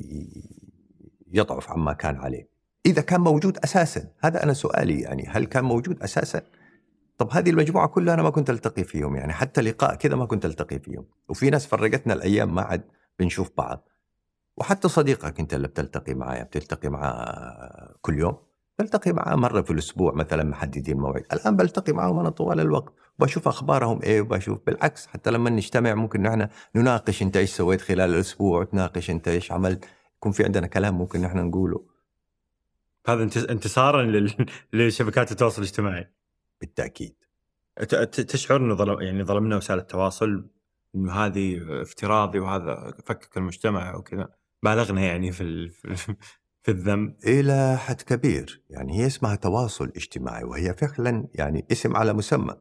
S2: يضعف عما كان عليه. إذا كان موجود أساسا، هذا أنا سؤالي يعني، هل كان موجود أساسا؟ طب هذه المجموعة كلها أنا ما كنت ألتقي فيهم، يعني حتى لقاء كذا ما كنت ألتقي فيهم، وفي ناس فرقتنا الأيام ما عاد بنشوف بعض. وحتى صديقك أنت اللي بتلتقي معاه، بتلتقي معاه كل يوم، بلتقي معاه مرة في الأسبوع مثلا محددين موعد. الآن بلتقي معهم أنا طوال الوقت، وبشوف أخبارهم إيه، وبشوف بالعكس حتى لما نجتمع ممكن نحن نناقش أنت إيش سويت خلال الأسبوع، وتناقش أنت إيش عملت، يكون في عندنا كلام ممكن نحن نقوله.
S3: هذا انتصارا لشبكات التواصل الاجتماعي.
S2: بالتأكيد.
S3: تشعر إنه يعني ظلمنا وسائل التواصل، إنه هذه افتراضي وهذا فكك المجتمع وكذا، بالغنا يعني في الذنب
S2: إلى حد كبير. يعني هي اسمها تواصل اجتماعي، وهي فعلا يعني اسم على مسمى.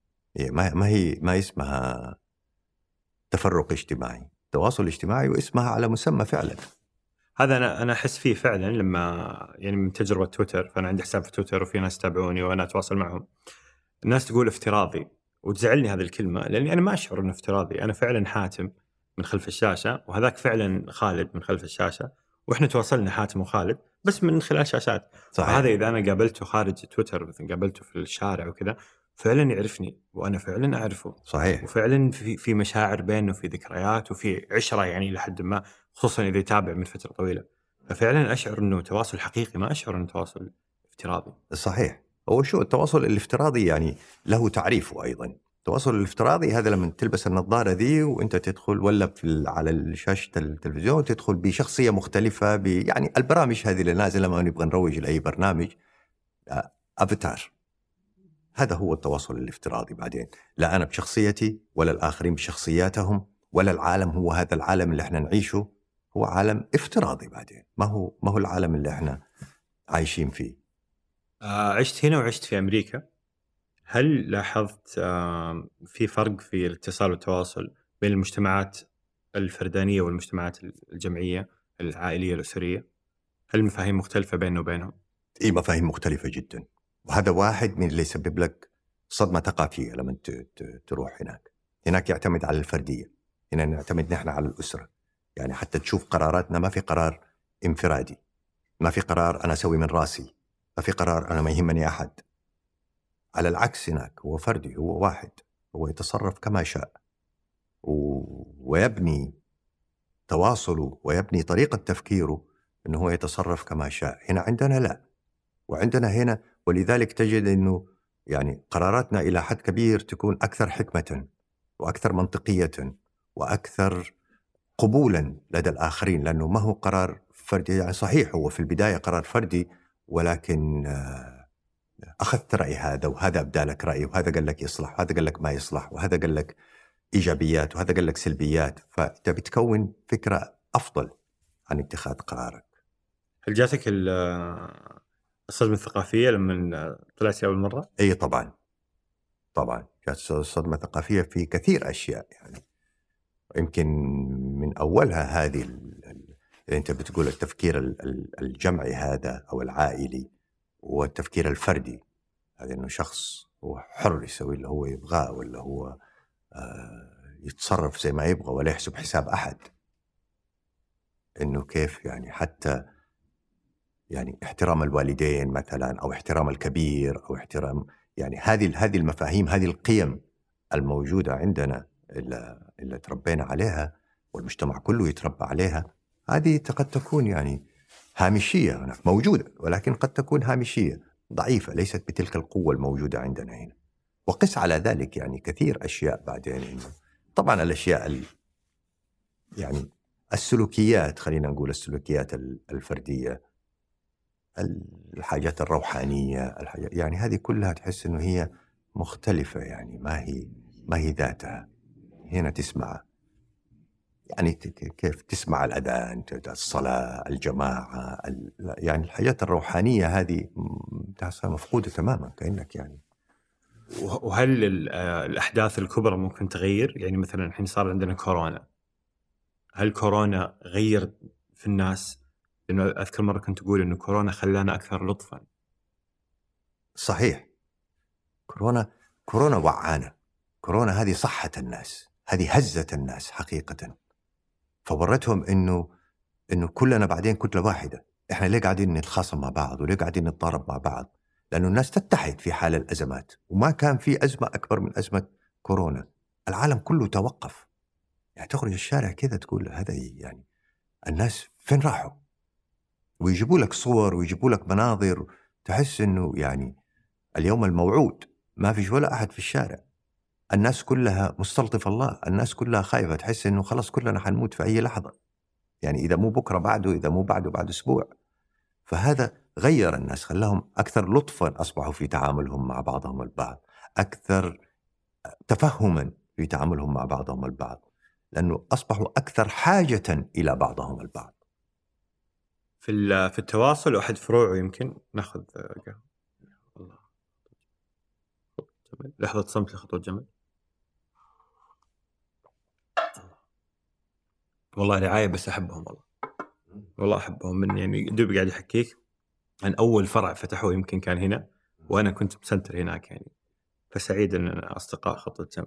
S2: ما اسمها تفرق اجتماعي، تواصل اجتماعي واسمها على مسمى فعلا.
S3: هذا أنا أحس فيه فعلا لما يعني من تجربة تويتر، فأنا عندي حساب في تويتر وفي ناس تابعوني وأنا أتواصل معهم. الناس تقول افتراضي، وتزعلني هذه الكلمة لأني أنا ما أشعر أنه افتراضي. أنا فعلا حاتم من خلف الشاشة، وهذاك فعلا خالد من خلف الشاشة، وإحنا تواصلنا حاتم وخالد بس من خلال شاشات. هذا إذا أنا قابلته خارج تويتر، مثلا قابلته في الشارع وكذا، فعلا يعرفني وأنا فعلا أعرفه.
S2: صحيح.
S3: وفعلا في مشاعر بينه وفي ذكريات وفي عشرة يعني لحد ما، خصوصا إذا يتابع من فترة طويلة. ففعلا أشعر أنه تواصل حقيقي، ما أشعر أنه تواصل افتراضي.
S2: صحيح. هو شو التواصل الافتراضي؟ يعني له تعريفه أيضا. التواصل الافتراضي هذا لما تلبس النظارة ذي وانت تدخل ولا على شاشة التلفزيون، تدخل بشخصية مختلفة، يعني البرامج هذه اللي نازلة ما نبغى نروج لأي برنامج، أفاتار. هذا هو التواصل الافتراضي. بعدين لا أنا بشخصيتي ولا الآخرين بشخصياتهم، ولا العالم هو هذا العالم اللي احنا نعيشه، هو عالم افتراضي. بعدين ما هو العالم اللي احنا عايشين فيه.
S3: عشت هنا وعشت في أمريكا. هل لاحظت في فرق في الاتصال والتواصل بين المجتمعات الفردانية والمجتمعات الجمعية العائلية الأسرية؟ هل المفاهيم مختلفة بيننا وبينهم؟
S2: إيه، مفاهيم مختلفة جدا، وهذا واحد من اللي يسبب لك صدمة ثقافية. لما تروح هناك يعتمد على الفردية، هنا نعتمد نحن على الأسرة. يعني حتى تشوف قراراتنا ما في قرار انفرادي، ما في قرار أنا أسوي من راسي، ما في قرار أنا ما يهمني أحد. على العكس هناك هو فردي، هو واحد، هو يتصرف كما شاء ويبني تواصله ويبني طريقة تفكيره أنه هو يتصرف كما شاء. هنا عندنا لا، وعندنا هنا، ولذلك تجد أنه يعني قراراتنا إلى حد كبير تكون أكثر حكمة وأكثر منطقية وأكثر قبولا لدى الآخرين، لأنه ما هو قرار فردي. يعني صحيح هو في البداية قرار فردي، ولكن أخذت رأي هذا وهذا أبدأ لك رأي، وهذا قال لك يصلح وهذا قال لك ما يصلح، وهذا قال لك إيجابيات وهذا قال لك سلبيات، فأنت بتكون فكرة أفضل عن اتخاذ قرارك.
S3: هل جاتك الصدمة الثقافية لما طلعت أول مرة؟
S2: أي طبعا جات صدمة ثقافية في كثير أشياء. يعني يمكن من أولها هذه اللي أنت بتقول التفكير الجمعي هذا أو العائلي، والتفكير الفردي هذا إنه شخص هو حر يسوي اللي هو يبغاه، ولا هو يتصرف زي ما يبغى ولا يحسب حساب أحد. إنه كيف يعني حتى يعني احترام الوالدين مثلا، أو احترام الكبير، أو احترام يعني هذه المفاهيم، هذه القيم الموجودة عندنا اللي تربينا عليها والمجتمع كله يتربى عليها، هذه قد تكون يعني هامشية هناك موجودة، ولكن قد تكون هامشية ضعيفة، ليست بتلك القوة الموجودة عندنا هنا. وقس على ذلك يعني كثير أشياء بعدين، إنه طبعا الأشياء يعني السلوكيات، خلينا نقول السلوكيات الفردية، الحاجات الروحانية، يعني هذه كلها تحس إنه هي مختلفة، يعني ما هي ذاتها. هنا تسمع يعني كيف تسمع الأذان، الصلاة، الجماعة، يعني الحاجات الروحانية هذه تحسها مفقودة تماما، كأنك يعني.
S3: وهل الأحداث الكبرى ممكن تغير؟ يعني مثلا الحين صار عندنا كورونا، هل كورونا غير في الناس؟ لأنه أذكر مرة كنت أقول إنه كورونا خلانا أكثر لطفا.
S2: صحيح، كورونا وعانة، كورونا هذه صحت الناس، هذه هزت الناس حقيقة، فورتهم إنه كلنا بعدين كتلة واحدة. إحنا ليه قاعدين نتخاصم مع بعض وليه قاعدين نتضارب مع بعض؟ لأنه الناس تتحد في حال الأزمات، وما كان في أزمة أكبر من أزمة كورونا. العالم كله توقف، يعني تخرج الشارع كذا تقول هذا يعني الناس فين راحوا؟ ويجيبوا لك صور ويجيبوا لك مناظر، تحس إنه يعني اليوم الموعود ما فيش ولا أحد في الشارع، الناس كلها مستلطف الله، الناس كلها خايفة، تحس إنه خلاص كلنا حنموت في أي لحظة، يعني إذا مو بكرة بعده، إذا مو بعده بعد أسبوع. فهذا غير الناس، خلاهم أكثر لطفا، أصبحوا في تعاملهم مع بعضهم البعض أكثر تفهما في تعاملهم مع بعضهم البعض، لأنه أصبحوا أكثر حاجة إلى بعضهم البعض.
S3: في التواصل أحد فروعه يمكن ناخذ قهوة. الله، لحظة صمت لخطوة جمل. والله رعاية، بس أحبهم والله أحبهم. من يعني دوب قاعد يحكيك عن أول فرع فتحوه يمكن كان هنا، وأنا كنت مسنتر هناك يعني، فسعيد أن أصدقاء خطوة جمل.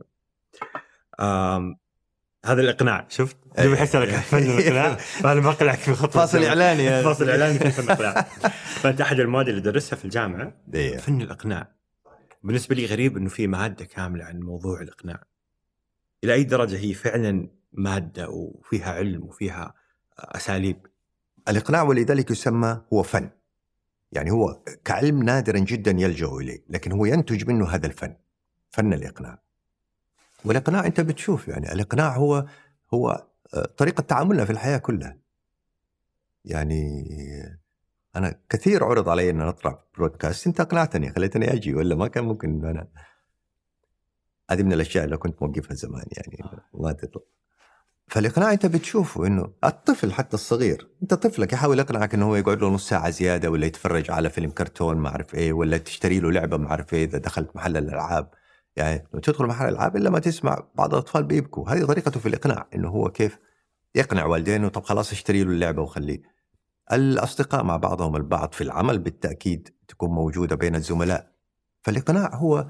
S3: هذا الإقناع، شفت؟ دوب أحس لك فن الإقناع، فأنا بقلعك في خطوة
S2: فاصل إعلاني
S3: فاصل إعلاني في فن الإقناع. فأنت أحد المواد اللي درسها في الجامعة فن الإقناع. بالنسبة لي غريب إنه في مادة كاملة عن موضوع الإقناع. إلى أي درجة هي فعلا مادة وفيها علم وفيها أساليب؟
S2: الإقناع ولذلك يسمى هو فن، يعني هو كعلم نادرا جدا يلجأ إليه، لكن هو ينتج منه هذا الفن، فن الإقناع. والإقناع أنت بتشوف يعني الإقناع هو طريقة تعاملنا في الحياة كلها. يعني أنا كثير عرض علي أن أطلع برودكاست، أنت أقنعتني خليتني أجي، ولا ما كان ممكن أنا. هذه من الأشياء اللي كنت موقفها زمان يعني ما تطلع. فالإقناع أنت بتشوفه إنه الطفل حتى الصغير، أنت طفلك يحاول يقنعك إنه هو يقعد له نص ساعة زيادة، ولا يتفرج على فيلم كرتون ما أعرف إيه، ولا تشتري له لعبة ما أعرف إيه إذا دخلت محل الألعاب. يعني تدخل محل الألعاب إلا ما تسمع بعض الأطفال بيبكوا. هذه طريقته في الإقناع، إنه هو كيف يقنع والدينه طب خلاص اشتري له اللعبة وخليه. الأصدقاء مع بعضهم البعض في العمل بالتأكيد تكون موجودة بين الزملاء. فالإقناع هو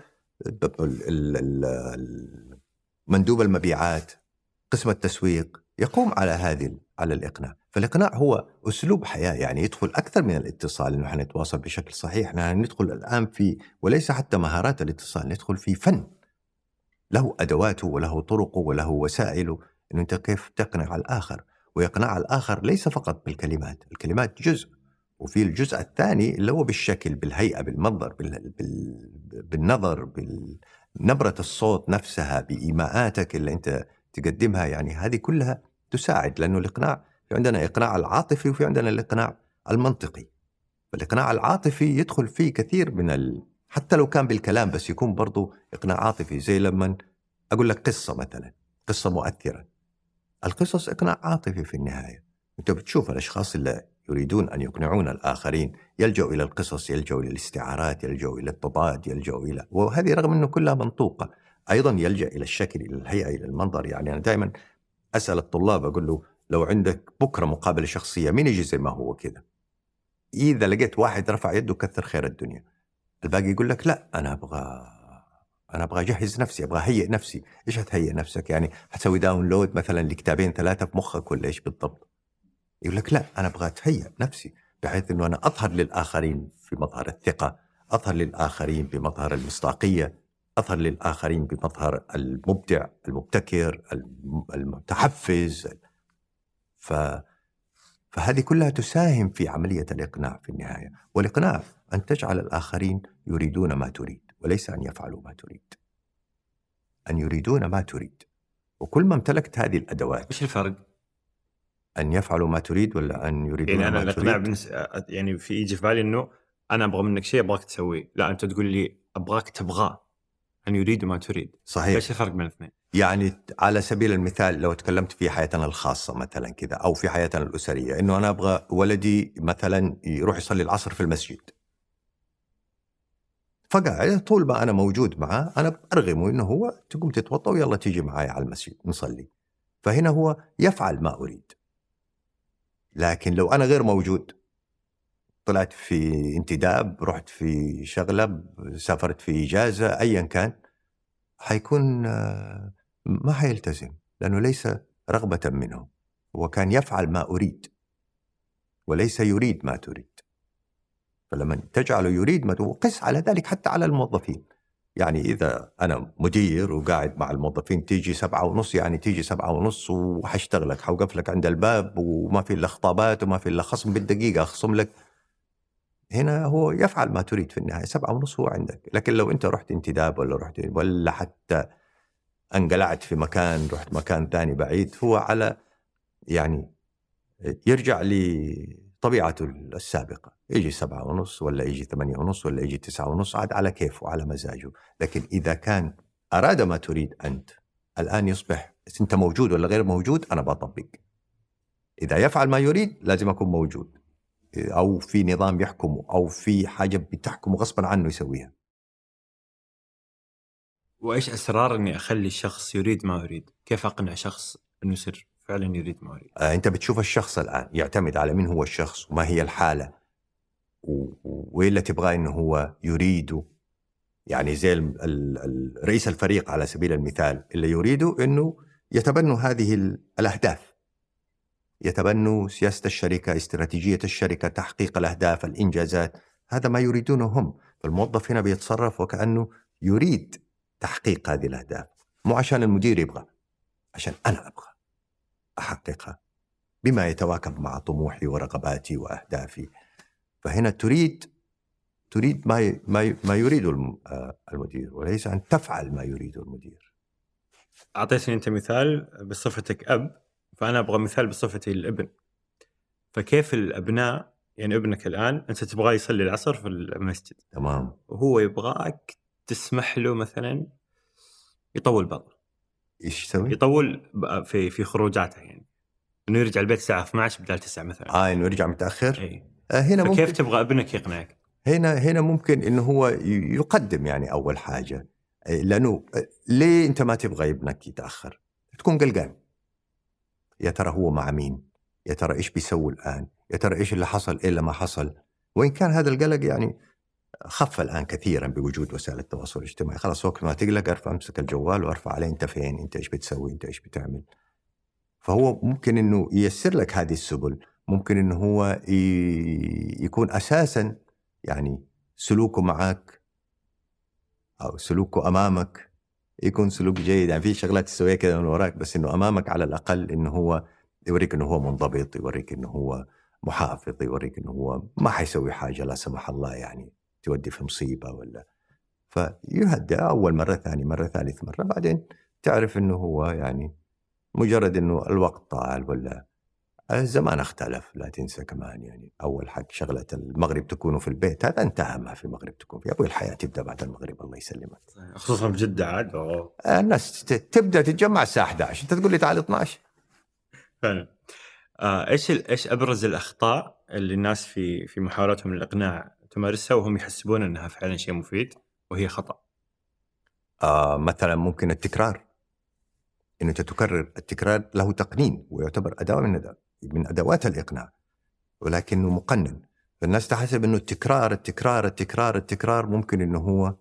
S2: مندوب المبيعات، قسم التسويق يقوم على الإقناع. فالإقناع هو أسلوب حياة، يعني يدخل أكثر من الاتصال، إنه احنا نتواصل بشكل صحيح. احنا ندخل الآن في، وليس حتى مهارات الاتصال، ندخل في فن له أدواته وله طرقه وله وسائله، إنه أنت كيف تقنع الآخر. ويقنع الآخر ليس فقط بالكلمات، الكلمات جزء، وفي الجزء الثاني اللي هو بالشكل، بالهيئة، بالمنظر، بالنظر، بنبرة الصوت نفسها، بإيماءاتك اللي أنت تقدمها. يعني هذه كلها تساعد، لأنه الإقناع في عندنا إقناع العاطفي وفي عندنا الإقناع المنطقي. فالإقناع العاطفي يدخل فيه كثير من حتى لو كان بالكلام، بس يكون برضو إقناع عاطفي. زي لما أقول لك قصة مثلا، قصة مؤثرة، القصص إقناع عاطفي في النهاية. أنت بتشوف الأشخاص اللي يريدون أن يقنعون الآخرين يلجأوا إلى القصص، يلجأوا إلى الاستعارات، يلجأوا إلى التضاد، يلجأوا إلى، وهذه رغم أنه كلها منطوقة. أيضا يلجأ إلى الشكل، إلى الهيئة، إلى المنظر. يعني أنا دائما أسأل الطلاب أقول له لو عندك بكرة مقابلة شخصية مين يجي زي ما هو كذا؟ إذا لقيت واحد رفع يده كثر خير الدنيا، الباقي يقول لك لا أنا أبغى أجهز نفسي، أبغى أهيئ نفسي. إيش هتهيئ نفسك؟ يعني هتسوي داونلود مثلا لكتابين 3 في مخك ولا إيش بالضبط؟ يقول لك لا أنا أبغى أتهيئ نفسي بحيث أنه أنا أظهر للآخرين في مظهر الثقة، أظهر للآخرين بمظهر المصداقية، أظهر للآخرين بمظهر المبدع، المبتكر، المتحفز. فهذه كلها تساهم في عملية الإقناع في النهاية. والإقناع أن تجعل الآخرين يريدون ما تريد وليس أن يفعلوا ما تريد، أن يريدون ما تريد. وكل ما امتلكت هذه الأدوات.
S3: إيش الفرق؟
S2: أن يفعلوا ما تريد ولا أن يريدون
S3: يعني
S2: ما
S3: أنا
S2: تريد؟
S3: الإقناع يعني يجي في بالي إنه أنا أبغى منك شيء أبغاك تسويه، لا أنت تقول لي أبغاك تبغاه، أن يريد ما تريد.
S2: صحيح.
S3: إيش الفرق بين الاثنين؟
S2: يعني على سبيل المثال لو تكلمت في حياتنا الخاصة مثلا كذا أو في حياتنا الأسرية، إنه أنا أبغى ولدي مثلا يروح يصلي العصر في المسجد، فقاعد طول ما أنا موجود معه أنا أرغمه إنه هو تقوم تتوضأ ويلا تيجي معي على المسجد نصلي. فهنا هو يفعل ما أريد. لكن لو أنا غير موجود، طلعت في انتداب، رحت في شغلة، سافرت في إجازة، أيا كان، حيكون ما حيلتزم لأنه ليس رغبة منه، هو كان يفعل ما أريد وليس يريد ما تريد. فلما تجعله يريد ما تريد، وقس على ذلك حتى على الموظفين. يعني إذا أنا مدير وقاعد مع الموظفين تيجي 7:30، يعني تيجي 7:30 وحشتغلك، حوقف لك عند الباب وما في إلا خطابات وما في إلا خصم بالدقيقة أخصم لك. هنا هو يفعل ما تريد في النهاية، 7:30 هو عندك. لكن لو أنت رحت انتداب ولا حتى انقلعت في مكان، رحت مكان ثاني بعيد، هو على يعني يرجع لطبيعته السابقة، يجي 7:30 ولا يجي 8:30 ولا يجي 9:30، عاد على كيفه على مزاجه. لكن إذا كان أراد ما تريد أنت، الآن يصبح أنت موجود ولا غير موجود، أنا بطبق. إذا يفعل ما يريد لازم أكون موجود، أو في نظام يحكمه أو في حاجة بتحكمه غصبا عنه يسويها.
S3: وإيش أسرار إني أخلي الشخص يريد ما أريد؟ كيف أقنع شخص إنه يصير فعلا يريد ما أريد؟
S2: أنت بتشوف الشخص الآن، يعتمد على من هو الشخص وما هي الحالة وإلا تبغى إنه هو يريده. يعني زي رئيس الفريق على سبيل المثال، اللي يريده إنه يتبنوا هذه الأهداف، يتبنوا سياسة الشركة، استراتيجية الشركة، تحقيق الأهداف، الإنجازات، هذا ما يريدونه هم. فالموظف هنا بيتصرف وكأنه يريد تحقيق هذه الأهداف، مو عشان المدير يبغى، عشان أنا أبغى أحققها بما يتواكب مع طموحي ورغباتي وأهدافي. فهنا تريد ما يريد المدير وليس أن تفعل ما يريد المدير.
S3: أعطيتني أنت مثال بصفتك أب، فأنا أبغى مثال بصفتي الابن. فكيف الأبناء، يعني ابنك الآن أنت تبغاه يصلي العصر في المسجد،
S2: تمام،
S3: وهو يبغاك تسمح له مثلا يطول بعض،
S2: إيش يسوي؟
S3: يطول في خروجاته، يعني إنه يرجع البيت الساعة 12 بدال 9 مثلا.
S2: إنه يرجع متأخر.
S3: أي.
S2: هنا
S3: فكيف
S2: ممكن
S3: تبغى ابنك يقنعك؟
S2: هنا ممكن إنه هو يقدم، يعني أول حاجة، لأنه ليه أنت ما تبغى ابنك يتأخر؟ تكون قلقان، يا ترى هو مع مين؟ يا ترى إيش بيسوي الآن؟ يا ترى إيش اللي حصل إيه اللي ما حصل؟ وإن كان هذا القلق يعني خف الآن كثيرا بوجود وسائل التواصل الاجتماعي، خلاص وقت ما تقلق أرفع أمسك الجوال وأرفع عليه أنت فين، أنت إيش بتسوي، أنت إيش بتعمل. فهو ممكن إنه ييسر لك هذه السبل، ممكن إنه هو يكون أساسا يعني سلوكه معك أو سلوكه أمامك يكون سلوك جيد. يعني في شغلات تسويها كذا من وراك، بس إنه أمامك على الأقل إنه هو يوريك إنه هو منضبط، يوريك إنه هو محافظ، يوريك إنه هو ما حيسوي حاجة لا سمح الله يعني تودي في مصيبة ولا. فيهدأ أول مرة، ثاني مرة، ثالث مرة، بعدين تعرف إنه هو يعني مجرد إنه الوقت طال ولا الزمان اختلف. لا تنسى كمان يعني أول حق شغلة المغرب تكونوا في البيت، هذا انتهى. ما في مغرب تكون في، أبوي الحياة تبدأ بعد المغرب، الله يسلمك.
S3: خصوصا في جدة عاد.
S2: الناس تبدأ تتجمع الساعة 11، أنت تقول لي تعال 12.
S3: فعلا. ايش ابرز الاخطاء اللي الناس في محاولتهم للاقناع تمارسها وهم يحسبون انها فعلا شيء مفيد وهي خطأ؟
S2: مثلا ممكن التكرار، إنه تكرر. التكرار له تقنين ويعتبر أداة من أدوات الإقناع، ولكنه مقنن. فالناس تحسب إنه التكرار التكرار التكرار التكرار ممكن إنه هو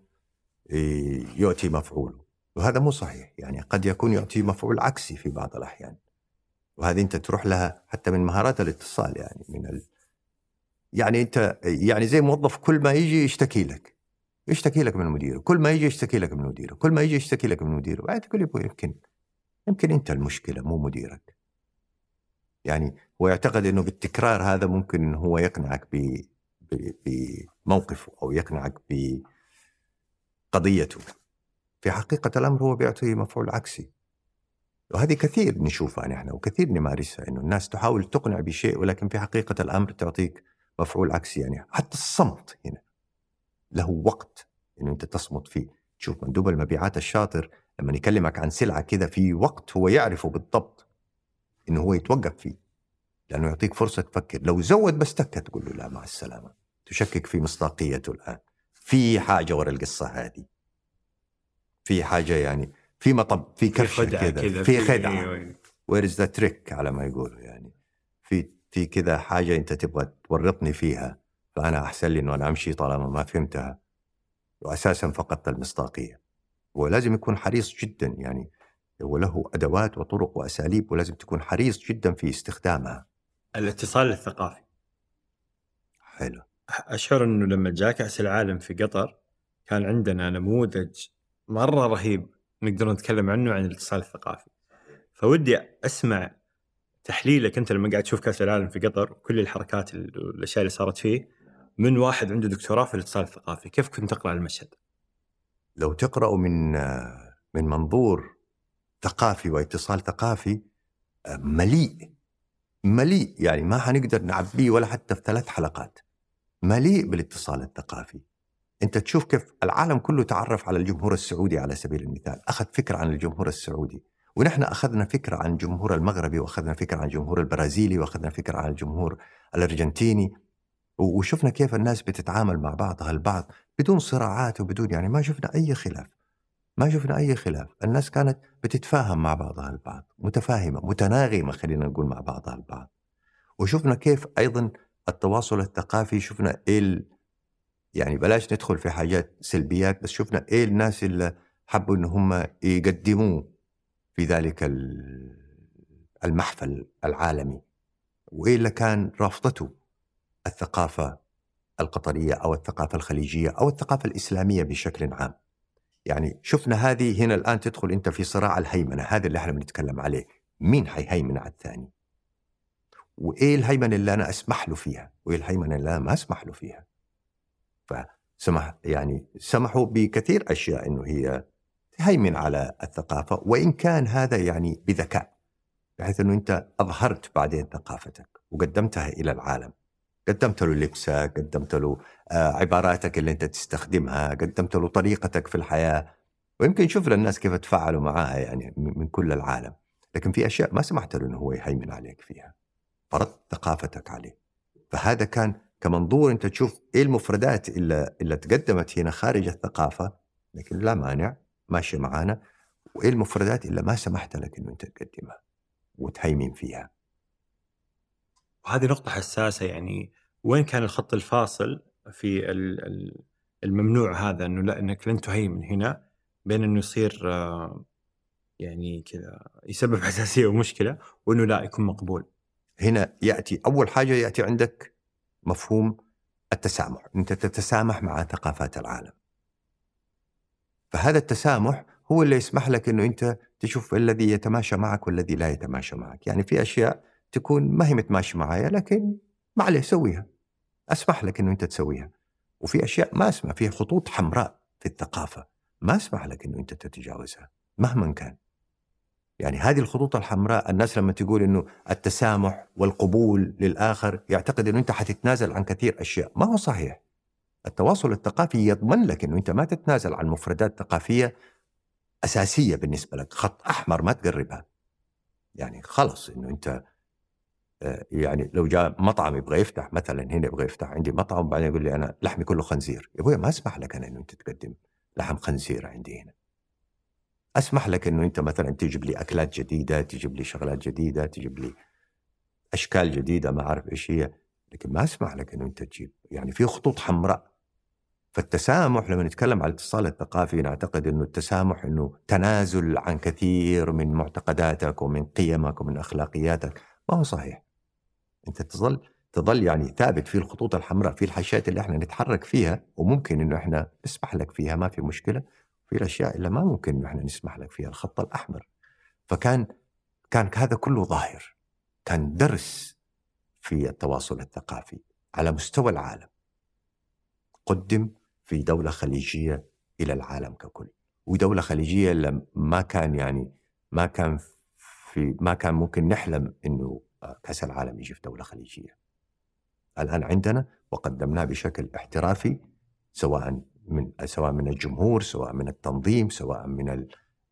S2: يؤتي مفعوله، وهذا مو صحيح. يعني قد يكون يؤتي مفعول عكسي في بعض الأحيان، وهذه أنت تروح لها حتى من مهارات الاتصال. يعني يعني أنت يعني زي موظف كل ما يجي يشتكي لك من مديره، كل ما يجي يشتكي لك من مديره، كل ما يجي يشتكي لك من مديره، بعد تقول يمكن أنت المشكلة مو مديرك. يعني هو يعتقد أنه بالتكرار هذا ممكن أنه هو يقنعك بموقفه أو يقنعك بقضيته. في حقيقة الأمر هو بيعطي مفعول عكسي، وهذه كثير نشوفها نحن وكثير نمارسها، إنه الناس تحاول تقنع بشيء ولكن في حقيقة الأمر تعطيك مفعول عكسي. يعني حتى الصمت هنا له وقت إنه أنت تصمت فيه. تشوف مندوب المبيعات الشاطر لما يكلمك عن سلعة كذا في وقت هو يعرفه بالضبط إنه هو يتوقف فيه، لأنه يعطيك فرصة تفكر. لو زود بس تكة تقول له لا مع السلامة، تشكك في مصداقيته. الآن في حاجة وراء القصة هذه، في حاجة يعني في مطب، في كفشة كذا، في خدعة. where is the trick على ما يقولوا، يعني في كذا حاجة أنت تبغى تورطني فيها، فأنا أحسن لي إنه أنا أمشي طالما ما فهمتها وأساسا فقدت المصداقية. ولازم يكون حريص جدا، يعني هو له أدوات وطرق وأساليب ولازم تكون حريص جدا في استخدامها.
S3: الاتصال الثقافي
S2: حلو.
S3: أشعر أنه لما جاء كأس العالم في قطر كان عندنا نموذج مرة رهيب نقدر نتكلم عنه عن الاتصال الثقافي. فودي أسمع تحليلك أنت لما قاعد تشوف كأس العالم في قطر وكل الحركات والأشياء اللي صارت فيه من واحد عنده دكتوراه في الاتصال الثقافي. كيف كنت تقرأ المشهد؟
S2: لو تقرأ من منظور ثقافي واتصال ثقافي مليء، يعني ما حنقدر نعبيه ولا حتى في 3 حلقات. مليء بالاتصال الثقافي. أنت تشوف كيف العالم كله تعرف على الجمهور السعودي على سبيل المثال، أخذ فكرة عن الجمهور السعودي، ونحن أخذنا فكرة عن الجمهور المغربي، وأخذنا فكرة عن الجمهور البرازيلي، وأخذنا فكرة عن الجمهور الأرجنتيني، وشفنا كيف الناس بتتعامل مع بعضها البعض بدون صراعات وبدون، يعني ما شفنا أي خلاف. الناس كانت بتتفاهم مع بعضها البعض، متفاهمة متناغمة، خلينا نقول مع بعضها البعض. وشفنا كيف أيضا التواصل الثقافي، شفنا يعني بلاش ندخل في حاجات سلبيات، بس شفنا الناس اللي حبوا إن هم يقدموا في ذلك المحفل العالمي، اللي كان رافضته الثقافة القطرية أو الثقافة الخليجية أو الثقافة الإسلامية بشكل عام. يعني شفنا هذه هنا الآن تدخل أنت في صراع الهيمنة، هذا اللي احنا بنتكلم عليه. مين حيهيمن على الثاني؟ وإيه الهيمنة اللي أنا أسمح له فيها وإيه الهيمنة اللي أنا ما أسمح له فيها؟ سمحوا بكثير أشياء إنه هي تهيمن على الثقافة، وإن كان هذا يعني بذكاء، بحيث إنه أنت أظهرت بعدين ثقافتك وقدمتها إلى العالم، قدمت له لبسك، قدمت له عباراتك اللي أنت تستخدمها، قدمت له طريقتك في الحياة، ويمكن شوف للناس كيف تفاعلوا معها يعني من كل العالم. لكن في أشياء ما سمحت له إنه هو يهيمن عليك فيها، فرضت ثقافتك عليه. فهذا كان كمنظور أنت تشوف إيه المفردات اللي تقدمت هنا خارج الثقافة، لكن لا مانع ماشي معانا، وإيه المفردات اللي ما سمحت لك إنه أنت تقدمها وتهيمن فيها.
S3: وهذه نقطة حساسة، يعني وين كان الخط الفاصل في الممنوع هذا، إنه لا إنك لن تهيمن هنا، بين إنه يصير يعني كذا يسبب حساسية ومشكلة، وإنه لا يكون مقبول.
S2: هنا يأتي أول حاجة، يأتي عندك مفهوم التسامح. أنت تتسامح مع ثقافات العالم، فهذا التسامح هو اللي يسمح لك أنه أنت تشوف الذي يتماشى معك والذي لا يتماشى معك. يعني في أشياء تكون ما هي متماشى معايا، لكن ما عليه سويها، أسمح لك أنه أنت تسويها. وفي أشياء ما أسمح، في خطوط حمراء في الثقافة ما أسمح لك أنه أنت تتجاوزها مهما كان. يعني هذه الخطوط الحمراء، الناس لما تقول إنه التسامح والقبول للآخر يعتقد إنه أنت حتتنازل عن كثير أشياء. ما هو صحيح. التواصل الثقافي يضمن لك إنه أنت ما تتنازل عن مفردات ثقافية أساسية بالنسبة لك، خط أحمر ما تقربها. يعني خلص إنه أنت يعني لو جاء مطعم يبغى يفتح مثلا هنا، يبغى يفتح عندي مطعم بعدين يقول لي أنا لحمي كله خنزير، يا أبويا ما أسمح لك أنا إنه أنت تقدم لحم خنزير عندي هنا. أسمح لك إنه أنت مثلا تجيب لي أكلات جديدة، تجيب لي شغلات جديدة، تجيب لي أشكال جديدة ما أعرف إيش هي، لكن ما أسمح لك إنه أنت تجيب. يعني في خطوط حمراء. فالتسامح لما نتكلم على الاتصال الثقافي نعتقد إنه التسامح إنه تنازل عن كثير من معتقداتك ومن قيمك ومن أخلاقياتك. ما هو صحيح. أنت تظل يعني ثابت في الخطوط الحمراء، في الحاجات اللي إحنا نتحرك فيها وممكن إنه إحنا نسمح لك فيها ما في مشكلة، في الأشياء اللي ما ممكن إنه إحنا نسمح لك فيها، الخط الأحمر. فكان هذا كله ظاهر. كان درس في التواصل الثقافي على مستوى العالم، قدم في دولة خليجية إلى العالم ككل، ودولة خليجية ما كان ممكن نحلم إنه كأس العالم يجي في دولة خليجية. الآن عندنا وقدمناه بشكل احترافي، سواء من الجمهور، سواء من التنظيم، سواء من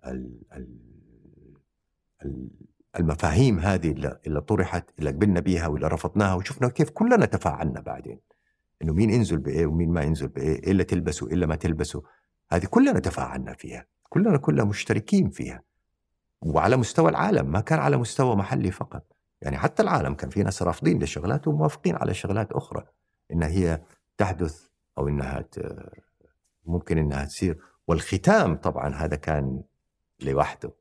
S2: المفاهيم هذه اللي طرحت، اللي قبلنا بيها واللي رفضناها، وشفنا كيف كلنا تفاعلنا بعدين، إنه مين ينزل بإيه ومين ما ينزل بإيه، إيه اللي تلبسه إيه اللي ما تلبسه، هذه كلنا تفاعلنا فيها، كلنا مشتركين فيها، وعلى مستوى العالم، ما كان على مستوى محلي فقط. يعني حتى العالم كان في ناس رافضين لشغلات وموافقين على شغلات أخرى إنها هي تحدث أو إنها ممكن إنها تصير. والختام طبعا هذا كان لوحده،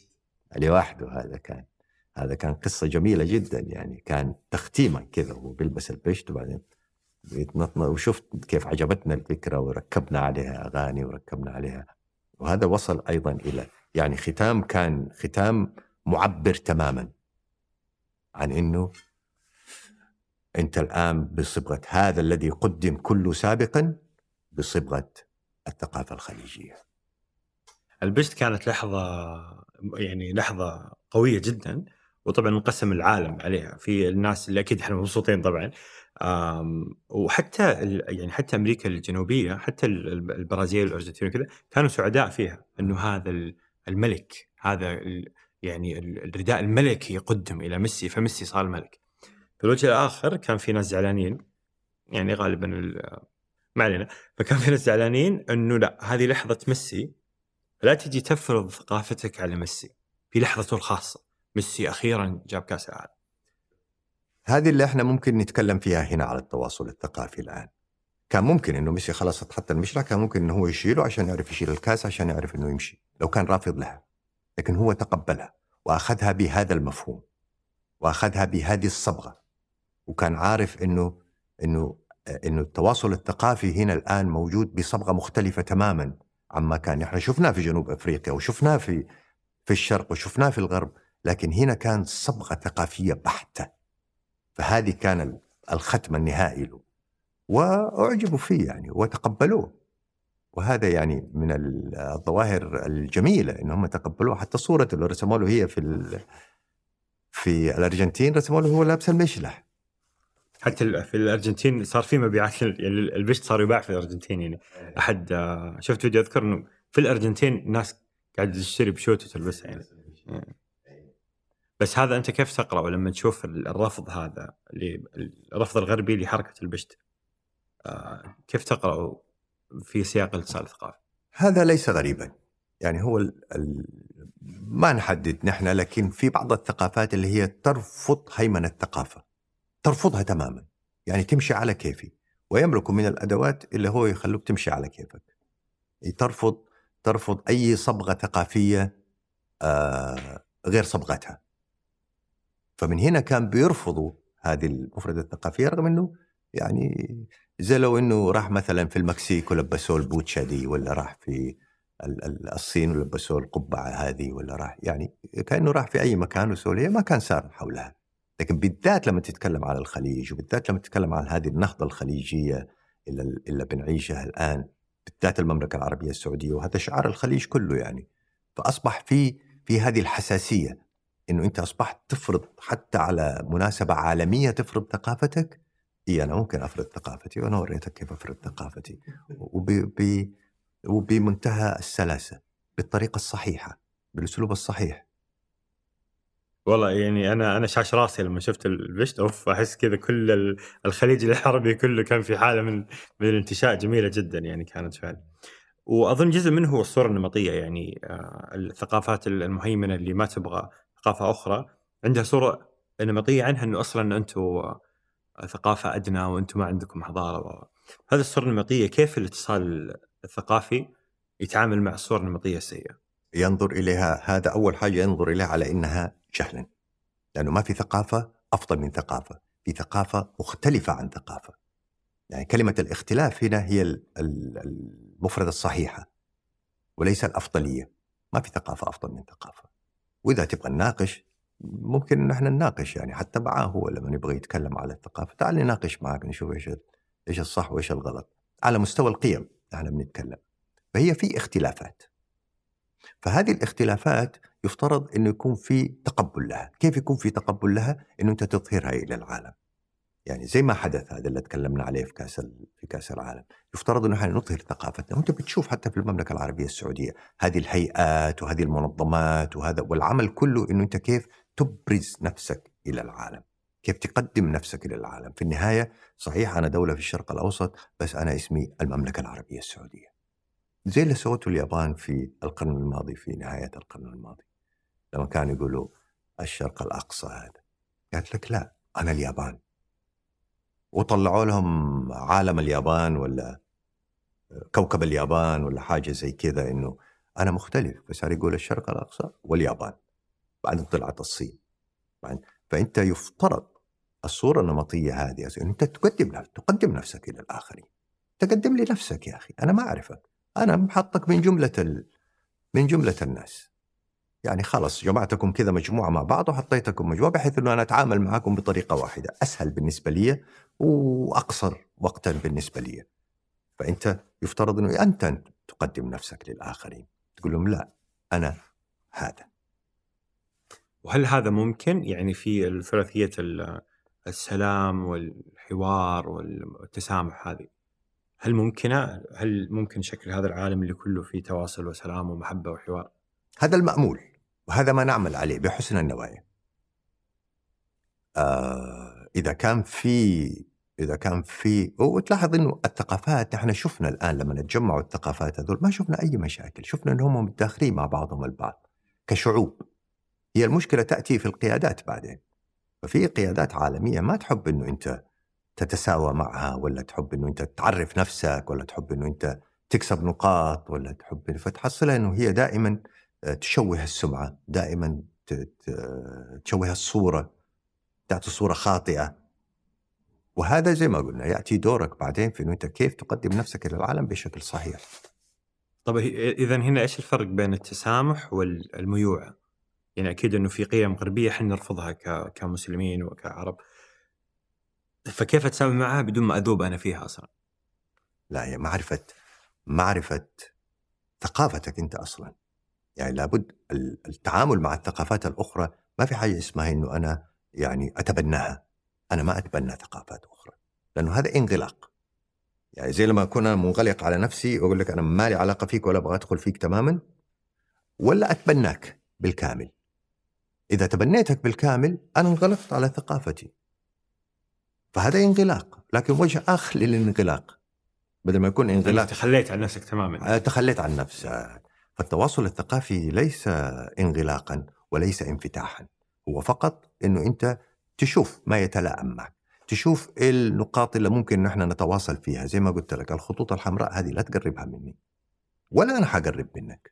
S2: هذا كان قصة جميلة جدا. يعني كان تختيما كذا، وبيلبس البشت وبعدين بيتنطنا، وشفت كيف عجبتنا الفكرة وركبنا عليها أغاني وركبنا عليها. وهذا وصل أيضا إلى يعني كان ختام معبر تماما عن إنه أنت الآن بصبغة هذا الذي قدم كله سابقا بصبغة الثقافة الخليجية.
S3: البشت كانت لحظة قوية جدا، وطبعا انقسم العالم عليها، في الناس اللي أكيد احنا مبسوطين طبعا، وحتى حتى أمريكا الجنوبية، حتى البرازيل والأرجنتين كذا كانوا سعداء فيها، إنه هذا الملك، هذا يعني الرداء الملكي يقدم إلى ميسي، فميسي صار الملك. في الوجه الآخر كان في ناس زعلانين، يعني غالبا ما علينا، فكان في ناس زعلانين إنه لا، هذه لحظة ميسي، لا تجي تفرض ثقافتك على ميسي في لحظته الخاصة. ميسي أخيرا جاب كأس العالم.
S2: هذه اللي احنا ممكن نتكلم فيها هنا على التواصل الثقافي الآن. كان ممكن إنه ميسي خلاص اتحط المشرع، كان ممكن إنه هو يشيله عشان يعرف يشيل الكاس، عشان يعرف إنه يمشي لو كان رافض لها، لكن هو تقبلها وأخذها بهذا المفهوم وأخذها بهذه الصبغة، وكان عارف إنه التواصل الثقافي هنا الآن موجود بصبغة مختلفة تماما عما كان. احنا شفناه في جنوب أفريقيا، وشفناه في الشرق، وشفناه في الغرب، لكن هنا كان صبغة ثقافية بحتة. فهذه كان الختم النهائي له، وأعجبوا فيه يعني وتقبلوه. وهذا يعني من الظواهر الجميلة إنهم تقبلوه. حتى صورة اللي رسموا له هي في الأرجنتين، رسموا له هو لابس المشلح.
S3: حتى في الأرجنتين صار في مبيعات، البشت صار يباع في الأرجنتين. يعني أحد شفت فيديو أذكر إنه في الأرجنتين ناس قاعد تشتري بشوت وتلبسها يعني. بس هذا أنت كيف تقرأ لما تشوف الرفض هذا، الرفض الغربي لحركة البشت، كيف تقرأ في سياق الاتصال الثقافي؟
S2: هذا ليس غريبا، يعني هو ما نحدد نحن، لكن في بعض الثقافات اللي هي ترفض هيمنة الثقافة، ترفضها تماما، يعني تمشي على كيفي، ويملك من الأدوات اللي هو يخلوك تمشي على كيفك. ترفض أي صبغة ثقافية غير صبغتها. فمن هنا كان بيرفضوا هذه المفردة الثقافية، رغم أنه يعني زي لو أنه راح مثلا في المكسيك ولبسوا البوتشا دي، ولا راح في الصين ولبسوا القبعة هذه، ولا راح يعني كأنه راح في أي مكان وسولية ما كان سار حولها. لكن بالذات لما تتكلم على الخليج، وبالذات لما تتكلم عن هذه النهضة الخليجية اللي بنعيشها الآن، بالذات المملكة العربية السعودية، وهذا شعار الخليج كله يعني، فأصبح في هذه الحساسية، إنه أنت أصبحت تفرض حتى على مناسبة عالمية، تفرض ثقافتك. أنا ممكن أفرض ثقافتي، وأنا وريتك كيف أفرض ثقافتي، وبمنتهى السلاسة، بالطريقة الصحيحة، بالأسلوب الصحيح.
S3: والله يعني أنا شاش راسي لما شفت البشت، أحس كذا كل الخليج العربي كله كان في حالة من الانتشاء جميلة جدا يعني، كانت فعلا. وأظن جزء منه هو الصورة النمطية، يعني الثقافات المهيمنة اللي ما تبغى ثقافة أخرى عندها صورة نمطية عنها، أنه أصلا أنتم ثقافة أدنى وأنتم ما عندكم حضارة. هذه الصورة النمطية، كيف الاتصال الثقافي يتعامل مع الصورة النمطية السيئة؟
S2: ينظر إليها، هذا أول حاجة ينظر إليها على إنها جهلا، لأنه ما في ثقافة أفضل من ثقافة، في ثقافة مختلفة عن ثقافة. يعني كلمة الاختلاف هنا هي المفردة الصحيحة وليس الأفضلية. ما في ثقافة أفضل من ثقافة. وإذا تبغى نناقش ممكن إن احنا نناقش، يعني حتى معاه هو لما يبغى يتكلم على الثقافة، تعال نناقش معاك نشوف إيش الصح وإيش الغلط على مستوى القيم احنا بنتكلم. فهي في اختلافات، فهذه الاختلافات يفترض أنه يكون في تقبل لها. كيف يكون في تقبل لها؟ أنه أنت تظهرها إلى العالم. يعني زي ما حدث هذا اللي تكلمنا عليه في كأس العالم، يفترض أنه احنا نظهر ثقافتنا. وأنت بتشوف حتى في المملكة العربية السعودية هذه الهيئات وهذه المنظمات وهذا والعمل كله، أنه أنت كيف تبرز نفسك إلى العالم، كيف تقدم نفسك إلى العالم. في النهاية صحيح أنا دولة في الشرق الأوسط، بس أنا اسمي المملكة العربية السعودية. زي اللي سوته اليابان في القرن الماضي، في نهاية القرن الماضي، لما كانوا يقولوا الشرق الأقصى هذا، قالت لك لا أنا اليابان، وطلعوا لهم عالم اليابان ولا كوكب اليابان ولا حاجة زي كذا، إنه أنا مختلف. بس صار يقول الشرق الأقصى واليابان، بعدين طلعت الصين. فأنت يفترض الصورة النمطية هذه إنه أنت تقدم نفسك إلى الآخرين. تقدم لي نفسك يا أخي، أنا ما أعرفك، أنا محطك من جملة الناس. يعني خلاص جمعتكم كذا مجموعة مع بعض وحطيتكم مجموعة بحيث أنه أنا أتعامل معكم بطريقة واحدة، أسهل بالنسبة لي وأقصر وقتا بالنسبة لي. فأنت يفترض أنه أنت تقدم نفسك للآخرين، تقول لهم لا أنا هذا.
S3: وهل هذا ممكن يعني في الثلاثية السلام والحوار والتسامح هذه، هل ممكن شكل هذا العالم اللي كله فيه تواصل وسلام ومحبة وحوار؟
S2: هذا المأمول، وهذا ما نعمل عليه بحسن النوايا. إذا كان في وتلاحظ إنه الثقافات، نحن شفنا الآن لما نتجمعوا الثقافات هذول ما شفنا أي مشاكل، شفنا إنهم متداخلين مع بعضهم البعض كشعوب. هي المشكلة تأتي في القيادات بعدين. ففي قيادات عالمية ما تحب إنه أنت تتساوى معها، ولا تحب إنه أنت تعرف نفسك، ولا تحب إنه أنت تكسب نقاط، ولا تحب، فتحصلها إنه هي دائما تشوه السمعة، دائما تشوه الصورة، تعطي صورة خاطئة. وهذا زي ما قلنا يأتي دورك بعدين في إنه أنت كيف تقدم نفسك إلى العالم بشكل صحيح.
S3: طب إذن هنا إيش الفرق بين التسامح والميوعة؟ يعني أكيد إنه في قيم غربية إحنا نرفضها كمسلمين وكعرب، فكيف أتسامح معها بدون ما أذوب أنا فيها أصلا؟
S2: لا، هي معرفة ثقافتك أنت أصلا. يعني لابد التعامل مع الثقافات الأخرى. ما في حاجة اسمها إنه أنا يعني أتبناها. أنا ما أتبنى ثقافات أخرى، لأنه هذا انغلاق. يعني زي لما أكون منغلق على نفسي وأقول لك أنا ما لي علاقة فيك ولا أبغى أدخل فيك تماما، ولا أتبناك بالكامل. إذا تبنيتك بالكامل أنا انغلقت على ثقافتي، فهذا انغلاق. لكن وجه آخر للانغلاق، بدل ما يكون انغلاق
S3: تخليت عن نفسك تماما،
S2: تخليت عن نفسك. فالتواصل الثقافي ليس انغلاقا وليس انفتاحا، هو فقط إنه أنت تشوف ما يتلائم معك، تشوف النقاط اللي ممكن نحن نتواصل فيها. زي ما قلت لك الخطوط الحمراء هذه لا تقربها مني ولا أنا حقرب منك،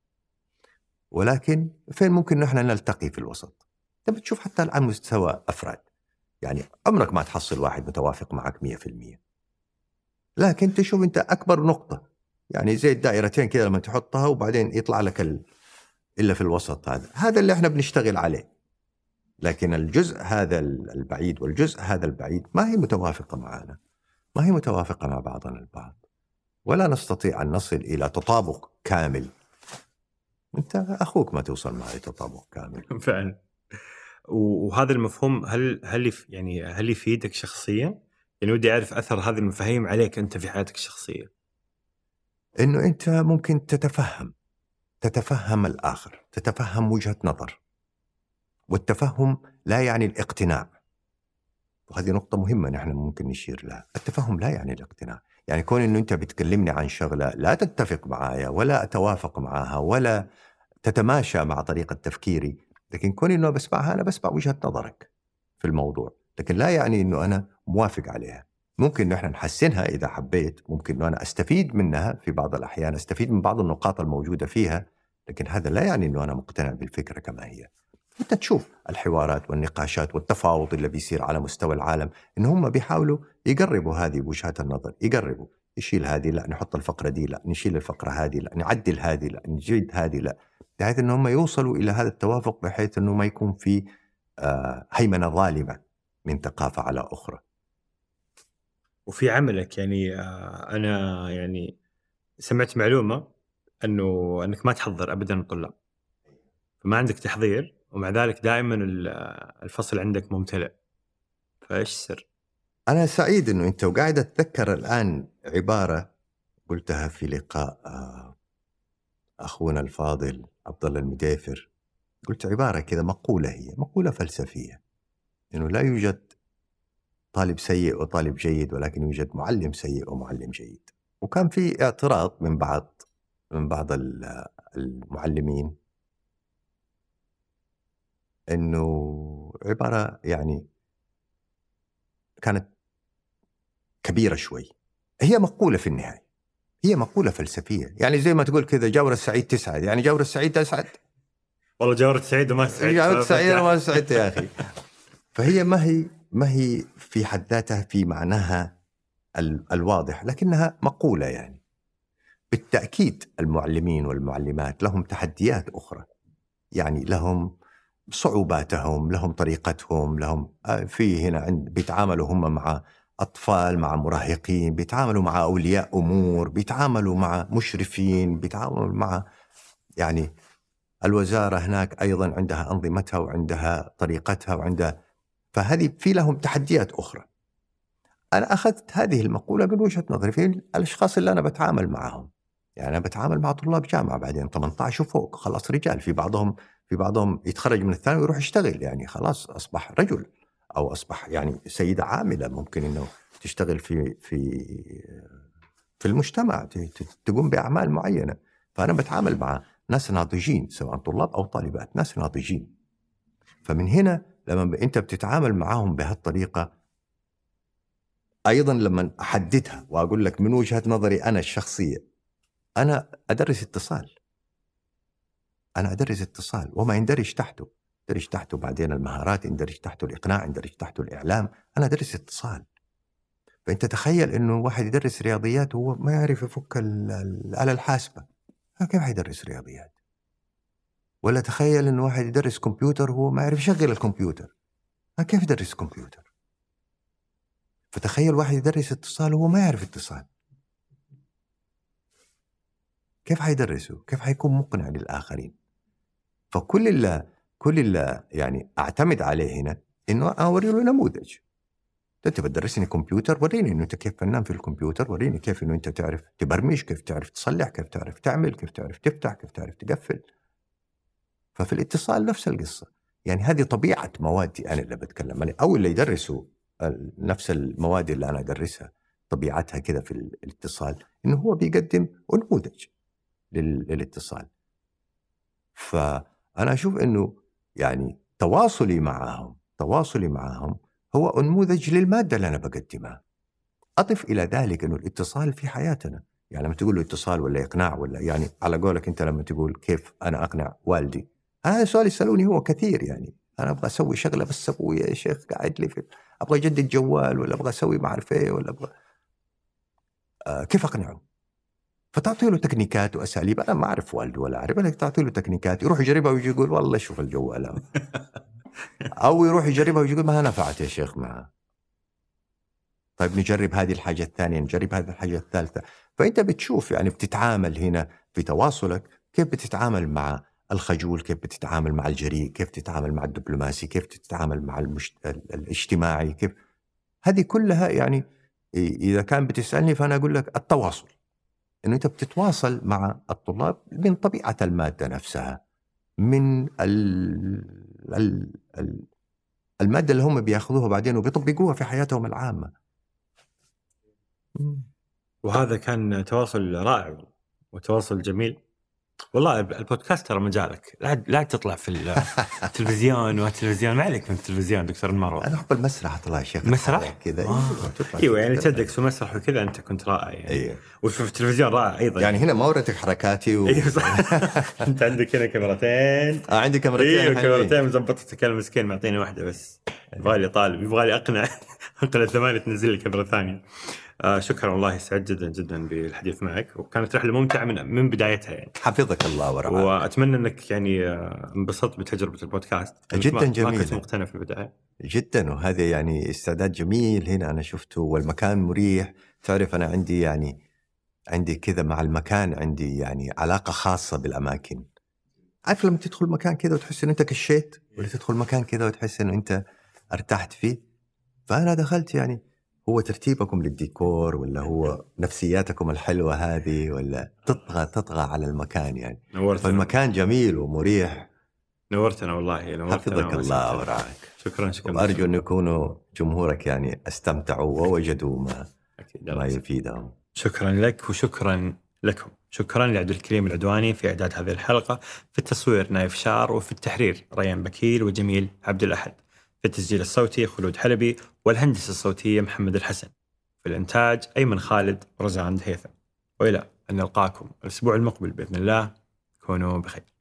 S2: ولكن فين ممكن نحن نلتقي في الوسط. أنت بتشوف حتى الآن مستوى أفراد، يعني عمرك ما تحصل واحد متوافق معك 100%، لكن تشوف أنت أكبر نقطة، يعني زي الدائرتين كده لما تحطها وبعدين يطلع لك إلا في الوسط. هذا اللي احنا بنشتغل عليه. لكن الجزء هذا البعيد والجزء هذا البعيد ما هي متوافقة معنا، ما هي متوافقة مع بعضنا البعض، ولا نستطيع أن نصل إلى تطابق كامل. أنت أخوك ما توصل معه لتطابق كامل
S3: فعلا. وهذا المفهوم هل يفيدك شخصيا؟ يعني ودي أعرف أثر هذه المفاهيم عليك أنت في حياتك الشخصية.
S2: إنه أنت ممكن تتفهم الآخر، تتفهم وجهة نظر، والتفهم لا يعني الاقتناع. وهذه نقطة مهمة نحن ممكن نشير لها. التفهم لا يعني الاقتناع. يعني كون إنه أنت بتكلمني عن شغلة لا تتفق معايا ولا أتوافق معها ولا تتماشى مع طريقة تفكيري، لكن كون إنه بسمعها، أنا بسمع وجهة نظرك في الموضوع، لكن لا يعني إنه أنا موافق عليها. ممكن نحن نحسنها إذا حبيت، ممكن إنه أنا أستفيد منها في بعض الأحيان، أستفيد من بعض النقاط الموجودة فيها، لكن هذا لا يعني إنه أنا مقتنع بالفكرة كما هي. أنت تشوف الحوارات والنقاشات والتفاوض اللي بيصير على مستوى العالم، إن هم بيحاولوا يقربوا هذه وجهات النظر، يقربوا. يشيل هذه، لا نحط الفقرة دي، لا نشيل الفقرة هذه، لا نعدل هذه، لا نجيد هذه، لا، بحيث أنهم هم يوصلوا إلى هذا التوافق، بحيث أنه ما يكون في هيمنة ظالمة من ثقافة على أخرى.
S3: وفي عملك يعني أنا يعني سمعت معلومة أنك ما تحضر أبدا الطلاب، فما عندك تحضير، ومع ذلك دائما الفصل عندك ممتلئ، فإيش السر؟
S2: أنا سعيد أنه أنت وقاعد أتذكر الآن عبارة قلتها في لقاء أخونا الفاضل عبد الله المديفر. قلت عبارة كذا، مقولة، هي مقولة فلسفية، إنه لا يوجد طالب سيء وطالب جيد، ولكن يوجد معلم سيء ومعلم جيد. وكان في اعتراض من بعض المعلمين إنه عبارة يعني كانت كبيرة شوي. هي مقولة في النهاية، هي مقولة فلسفية، يعني زي ما تقول كذا جاور السعيد تسعد، يعني جاور السعيد تسعد،
S3: والله جاور السعيد وما سعد،
S2: جاور السعيد وما سعد يا أخي. فهي ما هي في حد ذاتها في معناها الواضح، لكنها مقولة. يعني بالتأكيد المعلمين والمعلمات لهم تحديات أخرى، يعني لهم صعوباتهم، لهم طريقتهم، لهم في هنا بيتعاملوا هم مع أطفال، مع مراهقين، بيتعاملوا مع أولياء أمور، بيتعاملوا مع مشرفين، بيتعاملوا مع يعني الوزارة هناك أيضا عندها أنظمتها وعندها طريقتها وعندها، فهذه في لهم تحديات أخرى. أنا أخذت هذه المقولة من وجهة نظري في الأشخاص اللي أنا بتعامل معهم. يعني أنا بتعامل مع طلاب جامعة بعدين 18 وفوق، خلاص رجال، في بعضهم يتخرج من الثانوي ويروح يشتغل، يعني خلاص أصبح رجل أو أصبح يعني سيدة عاملة، ممكن إنه تشتغل في المجتمع، تقوم بأعمال معينة. فأنا بتعامل مع ناس ناضجين، سواء طلاب أو طالبات، ناس ناضجين. فمن هنا لما أنت بتتعامل معهم بهالطريقة، أيضا لما أحددها وأقول لك من وجهة نظري أنا الشخصية، أنا أدرس اتصال، وما يندرج تحته بعدين المهارات، يندرج تحته الإقناع، يندرج تحته الإعلام. أنا أدرس اتصال. فأنت تخيل إنه واحد يدرس رياضيات وهو ما يعرف يفك الآلة الحاسبة، كيف حيدرس رياضيات؟ ولا تخيل إنه واحد يدرس كمبيوتر وهو ما يعرف يشغل الكمبيوتر، كيف يدرس كمبيوتر؟ فتخيل واحد يدرس اتصال وهو ما يعرف اتصال، كيف حيدرسه؟ كيف حيكون مقنع للآخرين؟ فكل اللي يعني أعتمد عليه هنا إنه أوري له نموذج. أنت بتدرسني كمبيوتر، وريني إنه أنت كيف فنان في الكمبيوتر، وريني كيف إنه أنت تعرف تبرمج، كيف تعرف تصلح، كيف تعرف تعمل، كيف تعرف تفتح، كيف تعرف تقفل. ففي الاتصال نفس القصة. يعني هذه طبيعة موادي أنا اللي بتكلم عليه، أو اللي يدرسوا نفس المواد اللي أنا أدرسها طبيعتها كده في الاتصال، إنه هو بيقدم نموذج للاتصال. فأنا أشوف إنه يعني تواصلي معهم هو نموذج للمادة اللي أنا بقدمها. أضف إلى ذلك إنه الاتصال في حياتنا، يعني لما تقول له اتصال ولا إقناع، ولا يعني على قولك أنت لما تقول كيف أنا أقنع والدي، هذا سؤال يسألوني هو كثير. يعني أنا أبغى أسوي شغلة، بس أبوي يا شيخ قاعد لي أبغى أجدد جوال، ولا أبغى أسوي ما أعرف إيه، ولا أبغى كيف أقنعه؟ فتعطي له تكنيكات وأساليب. أنا ما أعرف والده ولا أعرف، لكن تعطي له تكنيكات، يروح يجربها ويجي يقول والله شوف الجوال أو يروح يجربها ويجي يقول ما نفعت يا شيخ معها. طيب نجرب هذه الحاجة الثانية، نجرب هذه الحاجة الثالثة. فأنت بتشوف يعني بتتعامل هنا في تواصلك كيف بتتعامل مع الخجول، كيف بتتعامل مع الجريء، كيف تتعامل مع الدبلوماسي، كيف تتعامل مع الاجتماعي، كيف هذه كلها. يعني إذا كان بتسألني فأنا أقول لك التواصل، إنه أنت بتتواصل مع الطلاب من طبيعة المادة نفسها، من المادة اللي هم بياخذوها بعدين وبيطبقوها في حياتهم العامة.
S3: وهذا كان تواصل رائع وتواصل جميل. والله البودكاست ترى مجالك، لا تطلع في التلفزيون والتلفزيون، ما عليك من التلفزيون دكتور المروة.
S2: أنا أحب المسرح، طلع شيخ
S3: مسرح
S2: كذا.
S3: ايوه يعني تصدق في مسرح وكذا انت كنت رائع يعني.
S2: أيوه.
S3: وفي التلفزيون رائع ايضا.
S2: يعني هنا ما وريتك حركاتي
S3: ايوه صح. انت عندك هنا كاميرتين.
S2: عندي كاميرتين.
S3: ايوه كاميرتين مزبطتك، انا مسكين معطيني واحده بس. يبغى لي طالب، يبغى لي اقنع 8 تنزل لي كاميرا ثانيه. شكرا والله، سعيد جدا جدا بالحديث معك، وكانت رحلة ممتعة من بدايتها يعني.
S2: حفظك الله ورعاك.
S3: وأتمنى أنك يعني انبسطت بتجربة البودكاست.
S2: جدا جميلة.
S3: ما كنت مقتنع في البداية
S2: جدا، وهذا يعني استعداد جميل هنا أنا شفته، والمكان مريح. تعرف أنا عندي كذا مع المكان، عندي يعني علاقة خاصة بالأماكن. عارف لما تدخل مكان كذا وتحس إن أنت كشيت، ولا تدخل مكان كذا وتحس إن أنت ارتحت فيه. فأنا دخلت يعني، هو ترتيبكم للديكور، ولا هو نفسياتكم الحلوة هذه، ولا تطغى على المكان يعني. فالمكان جميل ومريح.
S3: نورتنا والله.
S2: حفظك الله ورعاك.
S3: شكرا.
S2: وأرجو أن يكونوا جمهورك يعني استمتعوا ووجدوا ما يفيدهم.
S3: شكرا لك وشكرا لكم. شكرا لعبد الكريم العدواني في إعداد هذه الحلقة، في التصوير نايف شار، وفي التحرير ريان بكيل وجميل عبد الأحد، في التسجيل الصوتي خلود حلبي، والهندسة الصوتية محمد الحسن، في الإنتاج أيمن خالد ورزان هيثم. وإلى أن نلقاكم الأسبوع المقبل بإذن الله، كونوا بخير.